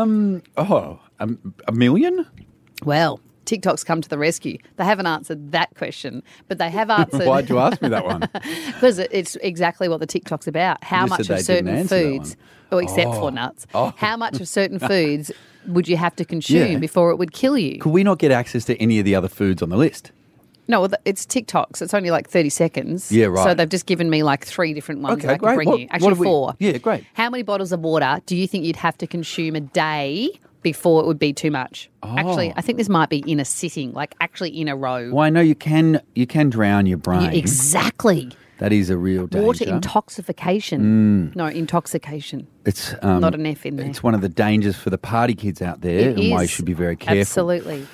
Speaker 4: million?
Speaker 5: Well, TikTok's come to the rescue. They haven't answered that question, but they have answered.
Speaker 4: Why'd you ask me that one?
Speaker 5: Because it's exactly what the TikTok's about. How
Speaker 4: You just
Speaker 5: much
Speaker 4: said
Speaker 5: of
Speaker 4: they didn't
Speaker 5: certain
Speaker 4: answer that
Speaker 5: foods, except for nuts,
Speaker 4: Oh.
Speaker 5: how much of certain foods would you have to consume
Speaker 4: Yeah.
Speaker 5: before it would kill you?
Speaker 4: Could we not get access to any of the other foods on the list?
Speaker 5: No, well, it's TikTok, so it's only like 30 seconds.
Speaker 4: Yeah, right.
Speaker 5: So they've just given me like 3 different ones
Speaker 4: Okay,
Speaker 5: that I can
Speaker 4: great.
Speaker 5: bring
Speaker 4: What-
Speaker 5: you.
Speaker 4: what
Speaker 5: Actually,
Speaker 4: have we-
Speaker 5: 4.
Speaker 4: Yeah, great.
Speaker 5: How many bottles of water do you think you'd have to consume a day before it would be too much? Actually, I think this might be in a sitting, like actually in a row.
Speaker 4: Well, I know you can drown your brain.
Speaker 5: Yeah, exactly.
Speaker 4: That is a real danger.
Speaker 5: Water intoxication. No, intoxication.
Speaker 4: It's
Speaker 5: Not an F in there.
Speaker 4: It's one of the dangers for the party kids out there,
Speaker 5: It
Speaker 4: and why you
Speaker 5: is.
Speaker 4: should be very careful.
Speaker 5: Absolutely.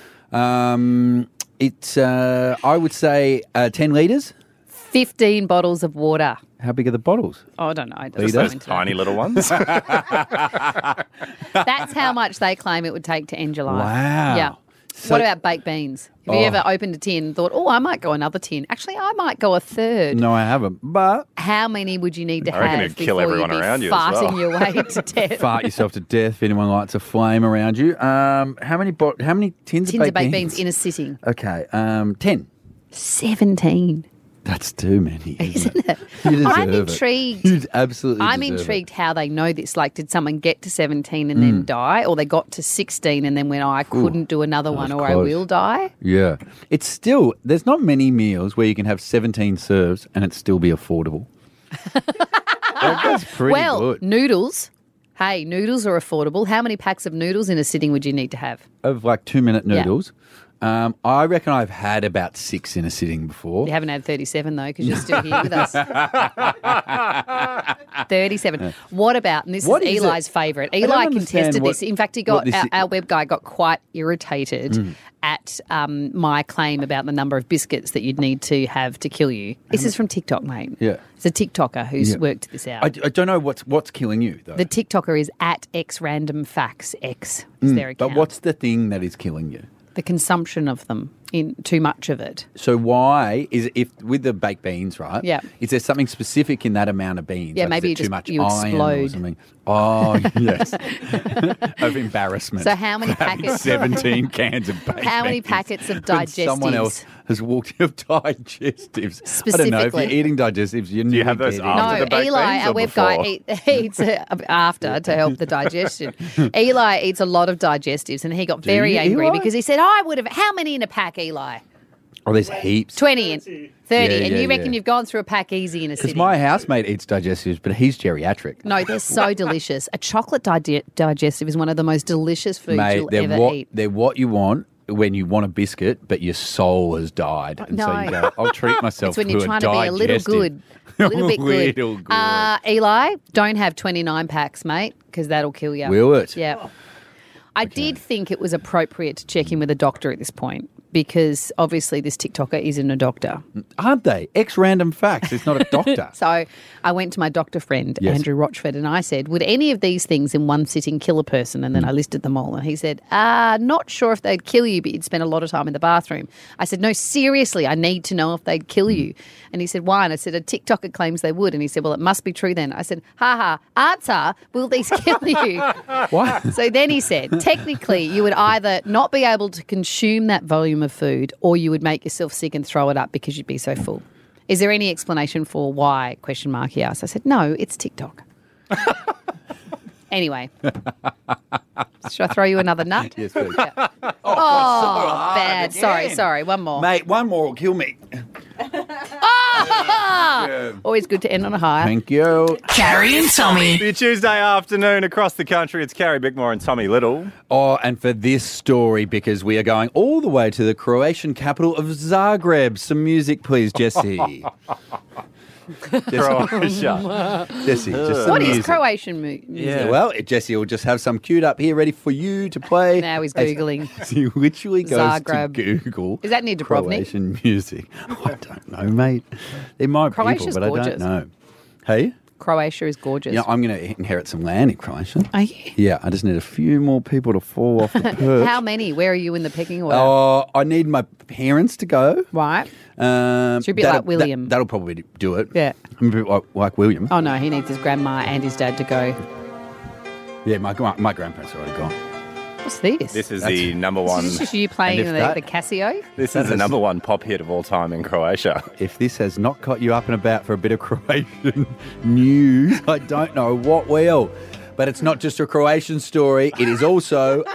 Speaker 4: It's I would say 10 litres.
Speaker 5: 15 bottles of water.
Speaker 4: How big are the bottles?
Speaker 5: Oh, I don't know. It doesn't
Speaker 3: Just
Speaker 5: go
Speaker 3: those
Speaker 5: into
Speaker 3: tiny little ones.
Speaker 5: that. That's how much they claim it would take to end your life.
Speaker 4: Wow.
Speaker 5: Yeah.
Speaker 4: So-
Speaker 5: What about baked beans? Have you
Speaker 4: Oh.
Speaker 5: ever opened a tin and thought, oh, I might go another tin? Actually, I might go a third.
Speaker 4: No, I haven't. But
Speaker 5: How many would you need to
Speaker 3: I reckon
Speaker 5: have
Speaker 3: it'd kill
Speaker 5: before
Speaker 3: everyone
Speaker 5: you'd be
Speaker 3: around you as
Speaker 5: farting
Speaker 3: well.
Speaker 5: your way to death?
Speaker 4: fart yourself to death if anyone lights a flame around you. How many tins
Speaker 5: Tins of baked beans in a sitting.
Speaker 4: Okay, 10.
Speaker 5: 17.
Speaker 4: That's too many,
Speaker 5: Isn't it?
Speaker 4: You deserve
Speaker 5: I'm
Speaker 4: it.
Speaker 5: intrigued.
Speaker 4: You absolutely
Speaker 5: I'm
Speaker 4: deserve
Speaker 5: intrigued how they know this. Like, did someone get to 17 and then die? Or they got to 16 and then went, oh, I couldn't do another one
Speaker 4: was
Speaker 5: or I
Speaker 4: close.
Speaker 5: will die?
Speaker 4: It. Yeah. It's still, there's not many meals where you can have 17 serves and it still be affordable. That's pretty
Speaker 5: well,
Speaker 4: good.
Speaker 5: noodles. Hey, noodles are affordable. How many packs of noodles in a sitting would you need to have?
Speaker 4: Of like 2-minute noodles. I reckon I've had about 6 in a sitting before.
Speaker 5: You haven't had 37 though, because you're still here with us. 37. What about, and this
Speaker 4: What
Speaker 5: is
Speaker 4: is
Speaker 5: Eli's
Speaker 4: it?
Speaker 5: faivorite.
Speaker 4: don't
Speaker 5: Eli
Speaker 4: understand
Speaker 5: contested
Speaker 4: what-
Speaker 5: this. In fact, he
Speaker 4: what
Speaker 5: got
Speaker 4: this
Speaker 5: our web guy got quite irritated at my claim about the number of biscuits that you'd need to have to kill you. This is from TikTok, mate.
Speaker 4: Yeah.
Speaker 5: It's a TikToker who's
Speaker 4: Yeah.
Speaker 5: worked this out.
Speaker 4: I don't know what's killing you, though.
Speaker 5: The TikToker is at X Random Facts X is their account.
Speaker 4: But what's the thing that is killing you?
Speaker 5: The consumption of them. in too much of it.
Speaker 4: So why is if with the baked beans, right?
Speaker 5: Yeah.
Speaker 4: Is there something specific in that amount of beans?
Speaker 5: Yeah,
Speaker 4: Like,
Speaker 5: maybe
Speaker 4: is it
Speaker 5: you
Speaker 4: too much
Speaker 5: just- you
Speaker 4: iron
Speaker 5: explode.
Speaker 4: or something? Oh, yes. Of embarrassment.
Speaker 5: So how many packets?
Speaker 4: 17 cans of baked
Speaker 5: How many
Speaker 4: beans.
Speaker 5: packets of
Speaker 4: When Someone
Speaker 5: digestives?
Speaker 4: else has walked in of digestives. I don't know. If
Speaker 5: Specifically.
Speaker 4: you're eating digestives, you
Speaker 3: you have those after the baked
Speaker 5: Eli,
Speaker 3: beans
Speaker 5: our
Speaker 3: or
Speaker 5: web
Speaker 3: before?
Speaker 5: guy, eats after to help the digestion. Eli eats a lot of digestives, and he got very
Speaker 4: you,
Speaker 5: angry
Speaker 4: Eli?
Speaker 5: because he said, "I would have." How many in a pack, Eli?
Speaker 4: Oh, there's heaps.
Speaker 5: 20 and 30,
Speaker 4: Yeah,
Speaker 5: and
Speaker 4: yeah,
Speaker 5: you reckon
Speaker 4: yeah.
Speaker 5: you've gone through a pack easy in a
Speaker 4: Because
Speaker 5: city?
Speaker 4: my housemate eats digestives, but he's geriatric.
Speaker 5: No, they're so delicious. A chocolate digestive is one of the most delicious foods
Speaker 4: Mate,
Speaker 5: you'll ever eat.
Speaker 4: they're what you want when you want a biscuit, but your soul has died. And so you
Speaker 5: No.
Speaker 4: go, I'll treat myself
Speaker 5: It's when
Speaker 4: to
Speaker 5: you're
Speaker 4: a
Speaker 5: trying to be a little
Speaker 4: digestive.
Speaker 5: good. A little bit good.
Speaker 4: Little good.
Speaker 5: Eli, don't have 29 packs, mate, because that'll kill you.
Speaker 4: Will it?
Speaker 5: Yeah. I did think it was appropriate to check in with a doctor at this point because obviously this TikToker isn't a doctor.
Speaker 4: Aren't they? Ex-random facts. It's not a doctor.
Speaker 5: So I went to my doctor friend,
Speaker 4: Yes.
Speaker 5: Andrew Rochford, and I said, would any of these things in one sitting kill a person? And then I listed them all. And he said, not sure if they'd kill you, but you'd spend a lot of time in the bathroom. I said, no, seriously, I need to know if they'd kill you. And he said, why? And I said, a TikToker claims they would. And he said, well, it must be true then. I said, answer, will these kill you?
Speaker 4: What?
Speaker 5: So then he said, technically, you would either not be able to consume that volume of food or you would make yourself sick and throw it up because you'd be so full. Is there any explanation for why? ? He asked. I said, no, it's TikTok. Anyway. Should I throw you another nut?
Speaker 4: Yes, please.
Speaker 5: Yeah. Oh,
Speaker 4: hard
Speaker 5: bad.
Speaker 4: again.
Speaker 5: Sorry. One more.
Speaker 4: Mate, one more will kill me.
Speaker 5: Always good to end on a high.
Speaker 4: Thank you.
Speaker 1: Carrie and Tommy.
Speaker 3: For your Tuesday afternoon across the country, it's Carrie Bickmore and Tommy Little.
Speaker 4: Oh, and for this story, because we are going all the way to the Croatian capital of Zagreb. Some music, please, Jesse.
Speaker 3: Croatia.
Speaker 4: Jesse, just some
Speaker 5: What is
Speaker 4: music.
Speaker 5: Croatian music?
Speaker 3: Yeah.
Speaker 4: Well, Jesse will just have some queued up here ready for you to play.
Speaker 5: Now he's
Speaker 4: As-
Speaker 5: Googling.
Speaker 4: He literally goes
Speaker 5: Zagreb.
Speaker 4: to Google.
Speaker 5: Is that near Dubrovnik?
Speaker 4: Croatian music? I don't know, mate. There might be people,
Speaker 5: Croatia's
Speaker 4: but I
Speaker 5: gorgeous.
Speaker 4: don't know. Hey?
Speaker 5: Croatia is gorgeous.
Speaker 4: Yeah, I'm going to inherit some land in Croatia.
Speaker 5: Are you?
Speaker 4: Yeah, I just need a few more people to fall off the perch.
Speaker 5: How many? Where are you in the pecking order?
Speaker 4: Oh, I need my parents to go.
Speaker 5: Right.
Speaker 4: So
Speaker 5: you're a bit like William.
Speaker 4: That'll probably do it.
Speaker 5: Yeah.
Speaker 4: I'm a bit like William.
Speaker 5: Oh, no, he needs his grandma and his dad to go.
Speaker 4: Yeah, my grandparents are already gone.
Speaker 5: What's this?
Speaker 3: This is the number one.
Speaker 5: Is this just you playing
Speaker 4: And if
Speaker 5: the Casio?
Speaker 3: This is the number one pop hit of all time in Croatia.
Speaker 4: If this has not caught you up and about for a bit of Croatian news, I don't know what will. But it's not just a Croatian story. It is also...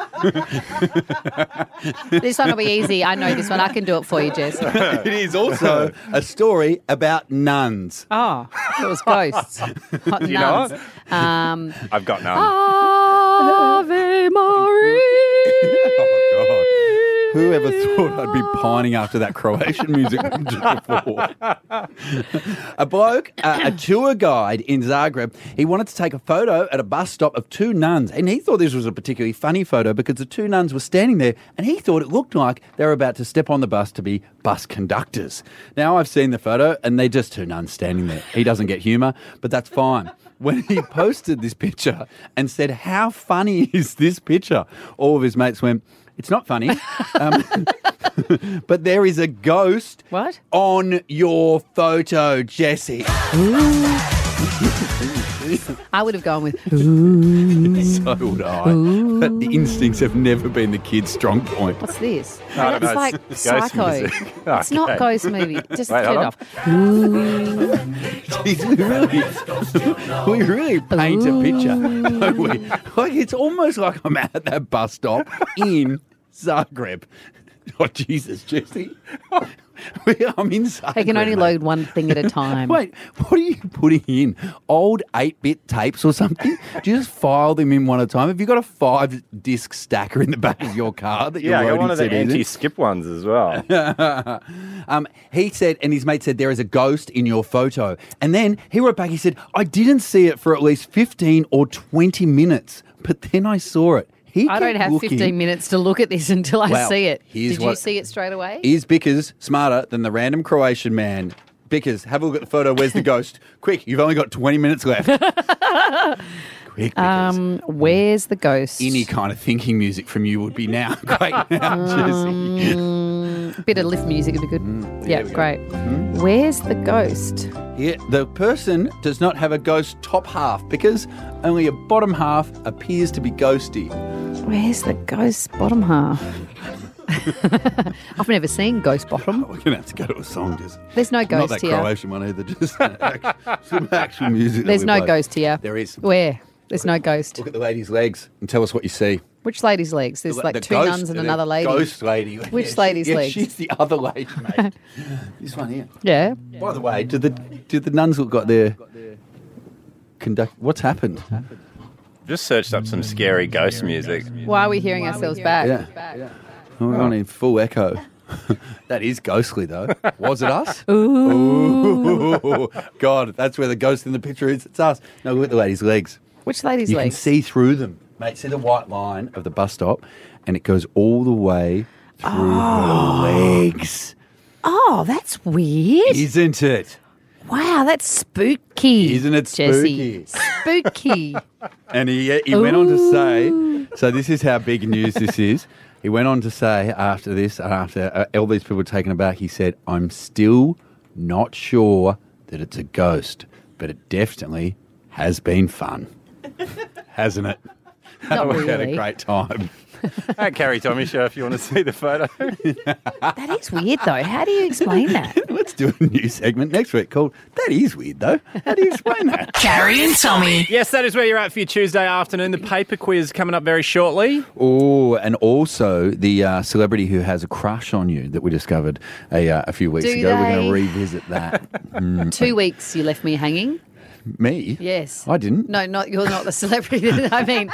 Speaker 5: This one will be easy. I know this one. I can do it for you, Jess.
Speaker 4: it is also a story about nuns.
Speaker 5: Oh, it was ghosts. Hot
Speaker 3: Do you know
Speaker 5: nuns.
Speaker 3: I've got none.
Speaker 5: Ave Maria.
Speaker 4: Oh, God. Whoever thought I'd be pining after that Croatian music just before? A bloke, a tour guide in Zagreb, he wanted to take a photo at a bus stop of two nuns. And he thought this was a particularly funny photo because the two nuns were standing there and he thought it looked like they were about to step on the bus to be bus conductors. Now, I've seen the photo and they're just two nuns standing there. He doesn't get humour, but that's fine. When he posted this picture and said, how funny is this picture? All of his mates went, it's not funny, but there is a ghost on your photo, Jessie.
Speaker 5: I would have gone with.
Speaker 4: So would I. But the instincts have never been the kid's strong point.
Speaker 5: What's this?
Speaker 3: I don't
Speaker 5: It's
Speaker 3: know,
Speaker 5: like
Speaker 3: it's ghost
Speaker 5: Psycho.
Speaker 3: music.
Speaker 5: It's not
Speaker 3: Okay.
Speaker 5: ghost movie. Just
Speaker 3: Wait,
Speaker 5: turn
Speaker 3: hold
Speaker 5: it
Speaker 3: on.
Speaker 5: off.
Speaker 4: We really paint a picture, don't we? Like, it's almost like I'm at that bus stop in Zagreb. Oh, Jesus, Jesse. I'm in Zagreb.
Speaker 5: They can only
Speaker 4: mate.
Speaker 5: load one thing at a time.
Speaker 4: Wait, what are you putting in? Old 8-bit tapes or something? Do you just file them in one at a time? Have you got a 5-disc stacker in the back of your car that you're
Speaker 3: Yeah, I got
Speaker 4: loading
Speaker 3: one of the
Speaker 4: CDs in?
Speaker 3: anti-skip ones as well.
Speaker 4: He said, and his mate said, there is a ghost in your photo. And then he wrote back, he said, I didn't see it for at least 15 or 20 minutes, but then I saw it.
Speaker 5: I don't have 15 minutes to look at this until I
Speaker 4: Well,
Speaker 5: see it.
Speaker 4: here's
Speaker 5: Did you
Speaker 4: what-
Speaker 5: see it straight away?
Speaker 4: Is Bickers smarter than the random Croatian man? Bickers, have a look at the photo. Where's the ghost? Quick, you've only got 20 minutes left. quick. Because
Speaker 5: Where's the ghost?
Speaker 4: any kind of thinking music from you would be now great now, Jesse.
Speaker 5: A bit of lift music would be good. Yeah, great. Where's the ghost?
Speaker 4: Yeah, the person does not have a ghost top half because only a bottom half appears to be ghosty.
Speaker 5: Where's the ghost bottom half? I've never seen Ghost Bottom.
Speaker 4: We're going to have to go to a song. Just
Speaker 5: There's no
Speaker 4: not
Speaker 5: ghost
Speaker 4: that
Speaker 5: here.
Speaker 4: Croatian one either, just some actual music.
Speaker 5: There's no ghost here.
Speaker 4: There is.
Speaker 5: Where? There's no ghost.
Speaker 4: Look at the lady's legs and tell us what you see.
Speaker 5: Which lady's legs? There's like
Speaker 4: The
Speaker 5: two
Speaker 4: ghost-
Speaker 5: nuns and
Speaker 4: the
Speaker 5: another lady.
Speaker 4: Ghost lady.
Speaker 5: Which lady's legs?
Speaker 4: She's the other lady, mate. This one here.
Speaker 5: Yeah.
Speaker 4: By the way, do the nuns look like they're conduct? What's happened?
Speaker 3: Just searched up some scary ghost music.
Speaker 5: Why are we hearing ourselves back?
Speaker 4: Yeah. We're on in full echo. That is ghostly, though. Was it us?
Speaker 5: Ooh.
Speaker 4: God, that's where the ghost in the picture is. It's us. No, look at the lady's legs.
Speaker 5: Which lady's
Speaker 4: You
Speaker 5: legs?
Speaker 4: can see through them. Mate, see the white line of the bus stop, and it goes all the way through her legs.
Speaker 5: Oh, that's weird.
Speaker 4: Isn't it?
Speaker 5: Wow, that's spooky.
Speaker 4: Isn't it
Speaker 5: Jesse.
Speaker 4: spooky?
Speaker 5: Spooky.
Speaker 4: And he went on to say, so this is how big news this is. He went on to say after this, after all these people were taken aback, he said, I'm still not sure that it's a ghost, but it definitely has been fun. Hasn't it?
Speaker 5: Not
Speaker 4: We had a
Speaker 5: really.
Speaker 4: great time.
Speaker 3: At Carrie Tommy Show if you want to see the photo.
Speaker 5: That is weird, though. How do you explain that?
Speaker 4: Let's do a new segment next week called That Is Weird, though. How do you explain that?
Speaker 1: Carrie and Tommy.
Speaker 3: Yes, that is where you're at for your Tuesday afternoon. The paper quiz coming up very shortly.
Speaker 4: Oh, and also the celebrity who has a crush on you that we discovered a few weeks
Speaker 5: Do
Speaker 4: ago. We're going
Speaker 5: they?
Speaker 4: to revisit that.
Speaker 5: 2 weeks you left me hanging.
Speaker 4: Me?
Speaker 5: Yes.
Speaker 4: I didn't.
Speaker 5: No, you're not the celebrity. I mean,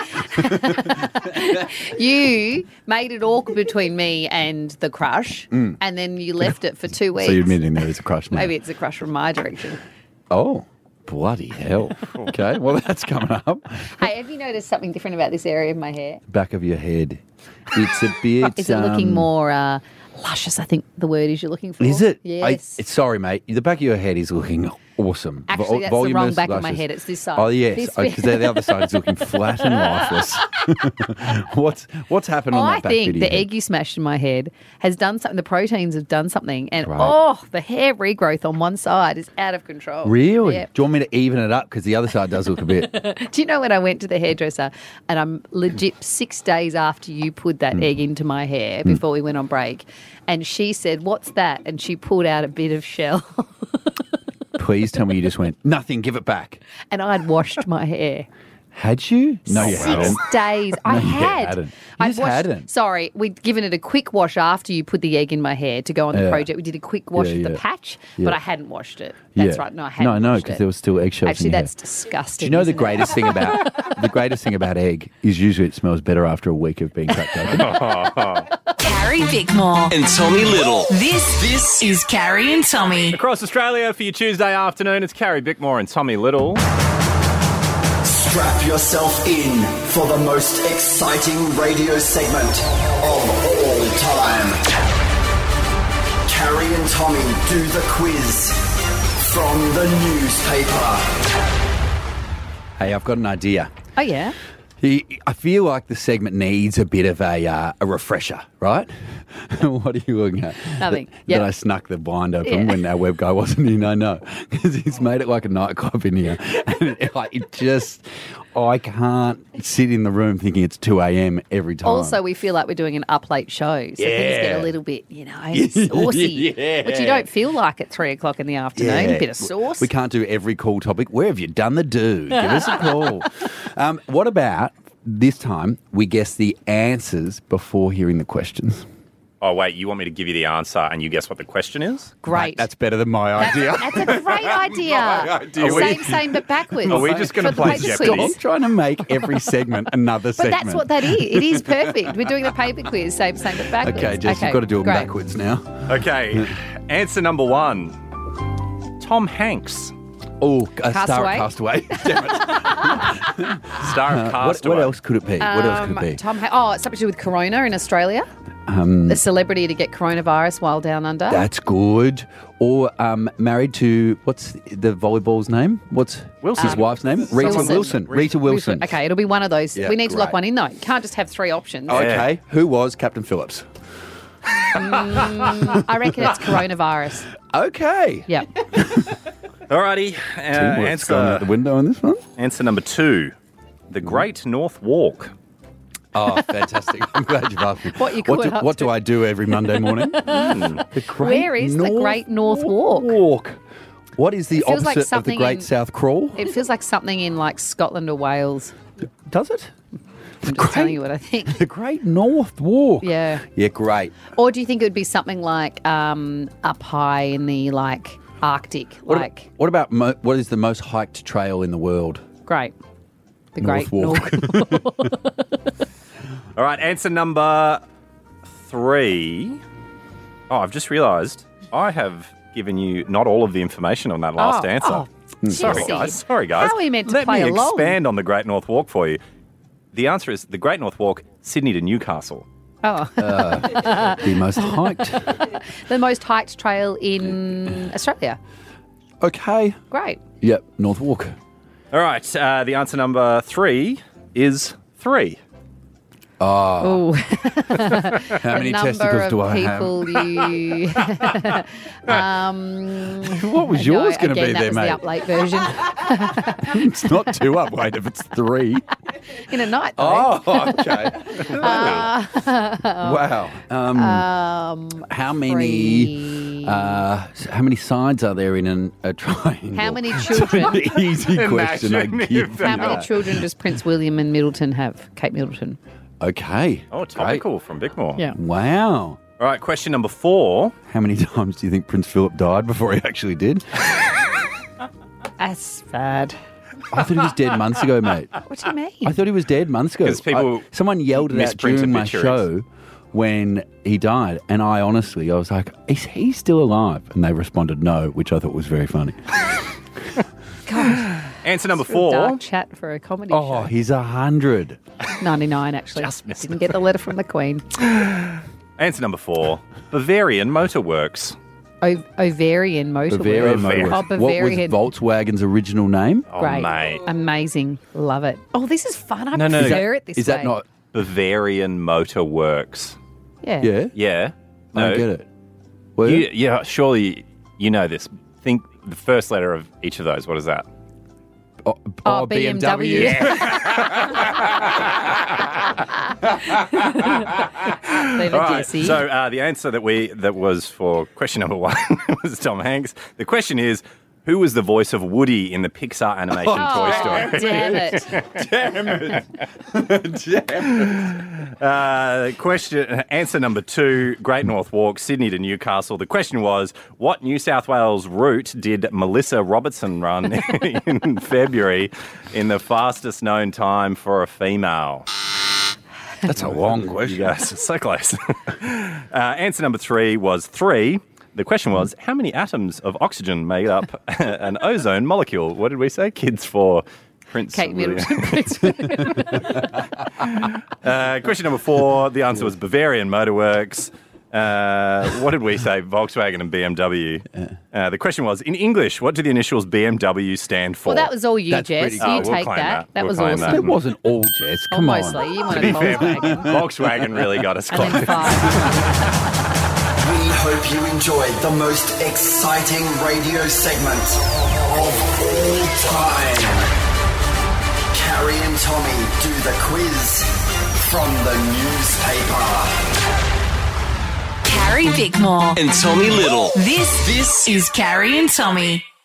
Speaker 5: you made it awkward between me and the crush, and then you left it for 2 weeks.
Speaker 4: So you're admitting there is a crush now?
Speaker 5: Maybe it's a crush from my direction.
Speaker 4: Oh, bloody hell. Okay, well, that's coming up.
Speaker 5: Hey, have you noticed something different about this area of my hair?
Speaker 4: Back of your head. It's a bit...
Speaker 5: Is it looking more luscious? I think the word is you're looking for.
Speaker 4: Is it?
Speaker 5: Yes.
Speaker 4: Sorry, mate. The back of your head is looking awesome.
Speaker 5: Actually, that's the wrong
Speaker 4: Voluminous,
Speaker 5: back of my
Speaker 4: luscious.
Speaker 5: head. It's this side.
Speaker 4: Oh, yes.
Speaker 5: This bit.
Speaker 4: Because the other side is looking flat and lifeless. What's happened on
Speaker 5: I
Speaker 4: that back bit
Speaker 5: think
Speaker 4: of
Speaker 5: the
Speaker 4: your head?
Speaker 5: egg you smashed in my head has done something. The proteins have done something, and
Speaker 4: Right.
Speaker 5: the hair regrowth on one side is out of control.
Speaker 4: Really?
Speaker 5: Yeah.
Speaker 4: Do you want me to even it up? Because the other side does look a bit...
Speaker 5: Do you know when I went to the hairdresser and I'm legit 6 days after you put that egg into my hair before we went on break, and she said, "What's that?" And she pulled out a bit of shell,
Speaker 4: Please tell me you just went, nothing, give it back.
Speaker 5: and I'd washed my hair.
Speaker 4: Had you? No, you
Speaker 5: 6
Speaker 4: hadn't.
Speaker 5: days. I
Speaker 4: No, you
Speaker 5: had.
Speaker 4: hadn't. You
Speaker 5: I'd
Speaker 4: just
Speaker 5: washed-
Speaker 4: hadn't.
Speaker 5: Sorry, we'd given it a quick wash after you put the egg in my hair to go on the
Speaker 4: Yeah.
Speaker 5: project. We did a quick wash
Speaker 4: Yeah,
Speaker 5: of the
Speaker 4: yeah.
Speaker 5: patch,
Speaker 4: Yeah.
Speaker 5: but I hadn't washed it. That's
Speaker 4: Yeah.
Speaker 5: right. No, I hadn't.
Speaker 4: No,
Speaker 5: washed
Speaker 4: because
Speaker 5: it.
Speaker 4: there was still eggshells
Speaker 5: Actually,
Speaker 4: in your
Speaker 5: that's
Speaker 4: hair.
Speaker 5: disgusting.
Speaker 4: Do you know the
Speaker 5: isn't it?
Speaker 4: greatest thing about egg is usually it smells better after a week of being cracked open.
Speaker 1: Carrie Bickmore.
Speaker 8: And Tommy Little.
Speaker 1: This is Carrie and Tommy.
Speaker 3: Across Australia for your Tuesday afternoon, it's Carrie Bickmore and Tommy Little.
Speaker 13: Strap yourself in for the most exciting radio segment of all time. Carrie and Tommy do the quiz from the newspaper.
Speaker 4: Hey, I've got an idea.
Speaker 5: Oh, yeah?
Speaker 4: I feel like the segment needs a bit of a refresher, right? What are you looking at?
Speaker 5: Nothing.
Speaker 4: That
Speaker 5: Yep.
Speaker 4: I snuck the blind open
Speaker 5: Yeah.
Speaker 4: when our web guy wasn't in, I know. Because he's made it like a nightclub in here. And I can't sit in the room thinking it's 2 a.m. every time.
Speaker 5: Also, we feel like we're doing an up late show, so things get
Speaker 4: Yeah.
Speaker 5: a little bit, saucy,
Speaker 4: Yeah.
Speaker 5: which you don't feel like at 3 o'clock in the afternoon. A bit of sauce.
Speaker 4: We can't do every call topic. Where have you done the do? Give us a call. What about this time we guess the answers before hearing the questions?
Speaker 3: Oh, wait, you want me to give you the answer and you guess what the question is?
Speaker 5: Great.
Speaker 4: That's better than my idea.
Speaker 5: That's a great idea.
Speaker 3: My idea.
Speaker 5: Same, but backwards.
Speaker 3: Are we just going to
Speaker 5: For the
Speaker 3: play
Speaker 5: paper
Speaker 3: Jeopardy?
Speaker 5: quiz.
Speaker 4: Stop trying to make every segment another
Speaker 5: But
Speaker 4: segment.
Speaker 5: that's what that is. It is perfect. We're doing the paper quiz, same, but backwards.
Speaker 4: Okay, Jess, you've got to do them
Speaker 5: great.
Speaker 4: backwards now.
Speaker 3: Okay, answer number one. Tom Hanks.
Speaker 4: Oh, a star
Speaker 5: Castaway?
Speaker 4: at Castaway. Damn it.
Speaker 3: Star of Castaway.
Speaker 4: What else could it be? What else could it be?
Speaker 5: Tom, it's something to do with Corona in Australia. A celebrity to get coronavirus while down under.
Speaker 4: That's good. Or married to, what's the volleyball's name? What's
Speaker 3: Wilson.
Speaker 4: his wife's name? Rita Wilson. Rita Wilson.
Speaker 5: Okay, it'll be one of those.
Speaker 4: Yeah,
Speaker 5: we need to lock
Speaker 4: great.
Speaker 5: one in, though. Can't just have 3 options.
Speaker 4: Okay. Who was Captain Phillips?
Speaker 5: I reckon it's coronavirus.
Speaker 4: Okay.
Speaker 5: Yep.
Speaker 3: Alrighty.
Speaker 4: Teamwork's going out the window on this one.
Speaker 3: Answer number 2. The Great North Walk.
Speaker 4: Oh, fantastic. I'm glad you've asked me.
Speaker 5: What
Speaker 4: do I do every Monday morning? The Great
Speaker 5: Where is the Great North Walk?
Speaker 4: What is the
Speaker 5: It feels like
Speaker 4: opposite of the
Speaker 5: something
Speaker 4: Great
Speaker 5: in-
Speaker 4: South Crawl?
Speaker 5: It feels like something in like Scotland or Wales.
Speaker 4: Does it?
Speaker 5: I'm just telling you what I think.
Speaker 4: The Great North Walk.
Speaker 5: Yeah.
Speaker 4: Yeah, great.
Speaker 5: Or do you think it would be something like up high in the like Arctic?
Speaker 4: What about what is the most hiked trail in the world?
Speaker 5: Great. The
Speaker 4: North
Speaker 5: Great
Speaker 4: Walk.
Speaker 5: North.
Speaker 3: All right, answer number 3. Oh, I've just realised I have given you not all of the information on that last answer. Sorry, guys.
Speaker 5: How are we meant to play
Speaker 3: Let me
Speaker 5: along?
Speaker 3: expand on the Great North Walk for you. The answer is the Great North Walk, Sydney to Newcastle.
Speaker 5: Oh.
Speaker 4: The most hiked.
Speaker 5: The most hiked trail in Australia.
Speaker 4: Okay.
Speaker 5: Great.
Speaker 4: Yep, North Walk.
Speaker 3: All right, the answer number 3 is 3.
Speaker 4: Oh.
Speaker 5: Oh.
Speaker 4: How many testicles do I have?
Speaker 5: You...
Speaker 4: What was yours going to be
Speaker 5: that
Speaker 4: there,
Speaker 5: was
Speaker 4: mate?
Speaker 5: the up late version.
Speaker 4: It's not 2 up late if it's 3.
Speaker 5: In a night, though.
Speaker 4: Oh, okay. Wow. How many sides are there in a triangle?
Speaker 5: How many children?
Speaker 4: It's an easy question. I give
Speaker 5: How
Speaker 4: you.
Speaker 5: many children does Prince William and Middleton have? Kate Middleton.
Speaker 4: Okay.
Speaker 3: Oh, topical from Bickmore.
Speaker 5: Yeah.
Speaker 4: Wow.
Speaker 3: All right, question number 4.
Speaker 4: How many times do you think Prince Philip died before he actually did?
Speaker 5: That's bad.
Speaker 4: I thought he was dead months ago, mate.
Speaker 5: What do you mean?
Speaker 4: I thought he was dead months ago.
Speaker 3: 'Cause people
Speaker 4: someone yelled it out
Speaker 3: misprint
Speaker 4: during my
Speaker 3: obituaries.
Speaker 4: show when he died, and I was like, is he still alive? And they responded no, which I thought was very funny.
Speaker 5: God.
Speaker 3: Answer number
Speaker 5: It's a real
Speaker 3: 4.
Speaker 5: Dark chat for a comedy
Speaker 4: Oh, he's 100.
Speaker 5: show. 99, actually.
Speaker 3: Just missed
Speaker 5: Didn't get the letter from the Queen.
Speaker 3: Answer number 4. Bavarian Motor Works.
Speaker 5: Ovarian motor.
Speaker 4: Bavarian
Speaker 5: Works.
Speaker 4: Motor.
Speaker 5: Oh, Bavarian.
Speaker 4: What was Volkswagen's original name?
Speaker 3: Oh,
Speaker 5: Great.
Speaker 3: mate.
Speaker 5: Amazing. Love it. Oh, this is fun. I
Speaker 3: No.
Speaker 5: prefer it this way.
Speaker 4: Is that not?
Speaker 3: Bavarian Motor Works.
Speaker 5: Yeah.
Speaker 4: Yeah.
Speaker 3: Yeah.
Speaker 4: I don't get it. Well,
Speaker 3: Yeah, surely you know this. Think the first letter of each of those. What is that?
Speaker 5: Oh, BMW. Leave it,
Speaker 3: All right.
Speaker 5: Jesse.
Speaker 3: So the answer that was for question number 1 was Tom Hanks. The question is, who was the voice of Woody in the Pixar animation Toy Story?
Speaker 5: Damn it.
Speaker 3: Answer number 2, Great North Walk, Sydney to Newcastle. The question was, what New South Wales route did Melissa Robertson run in February in the fastest known time for a female?
Speaker 4: That's a long question.
Speaker 3: You guys are so close. Answer number 3 was 3. The question was, how many atoms of oxygen made up an ozone molecule? What did we say? Kids for Prince
Speaker 5: Kate
Speaker 3: William.
Speaker 5: Middleton.
Speaker 3: Question number 4, the answer was Bavarian Motor Works. What did we say? Volkswagen and BMW. The question was, in English, what do the initials BMW stand for?
Speaker 5: Well, that was all you,
Speaker 4: That's
Speaker 5: Jess.
Speaker 4: pretty
Speaker 5: You
Speaker 4: good.
Speaker 3: We'll
Speaker 5: take
Speaker 3: claim
Speaker 5: that. That
Speaker 3: We'll
Speaker 5: was
Speaker 3: claim
Speaker 5: awesome.
Speaker 4: It wasn't all, Jess.
Speaker 5: Oh,
Speaker 4: Come on.
Speaker 5: mostly. You
Speaker 3: To
Speaker 5: wanted
Speaker 3: be fair,
Speaker 5: Volkswagen.
Speaker 3: Volkswagen really got us
Speaker 5: And then
Speaker 3: close.
Speaker 5: 5.
Speaker 13: We hope you enjoyed the most exciting radio segment of all time. Carrie and Tommy do the quiz from the newspaper.
Speaker 1: Carrie Bickmore.
Speaker 14: And Tommy Little.
Speaker 1: This is Carrie and Tommy.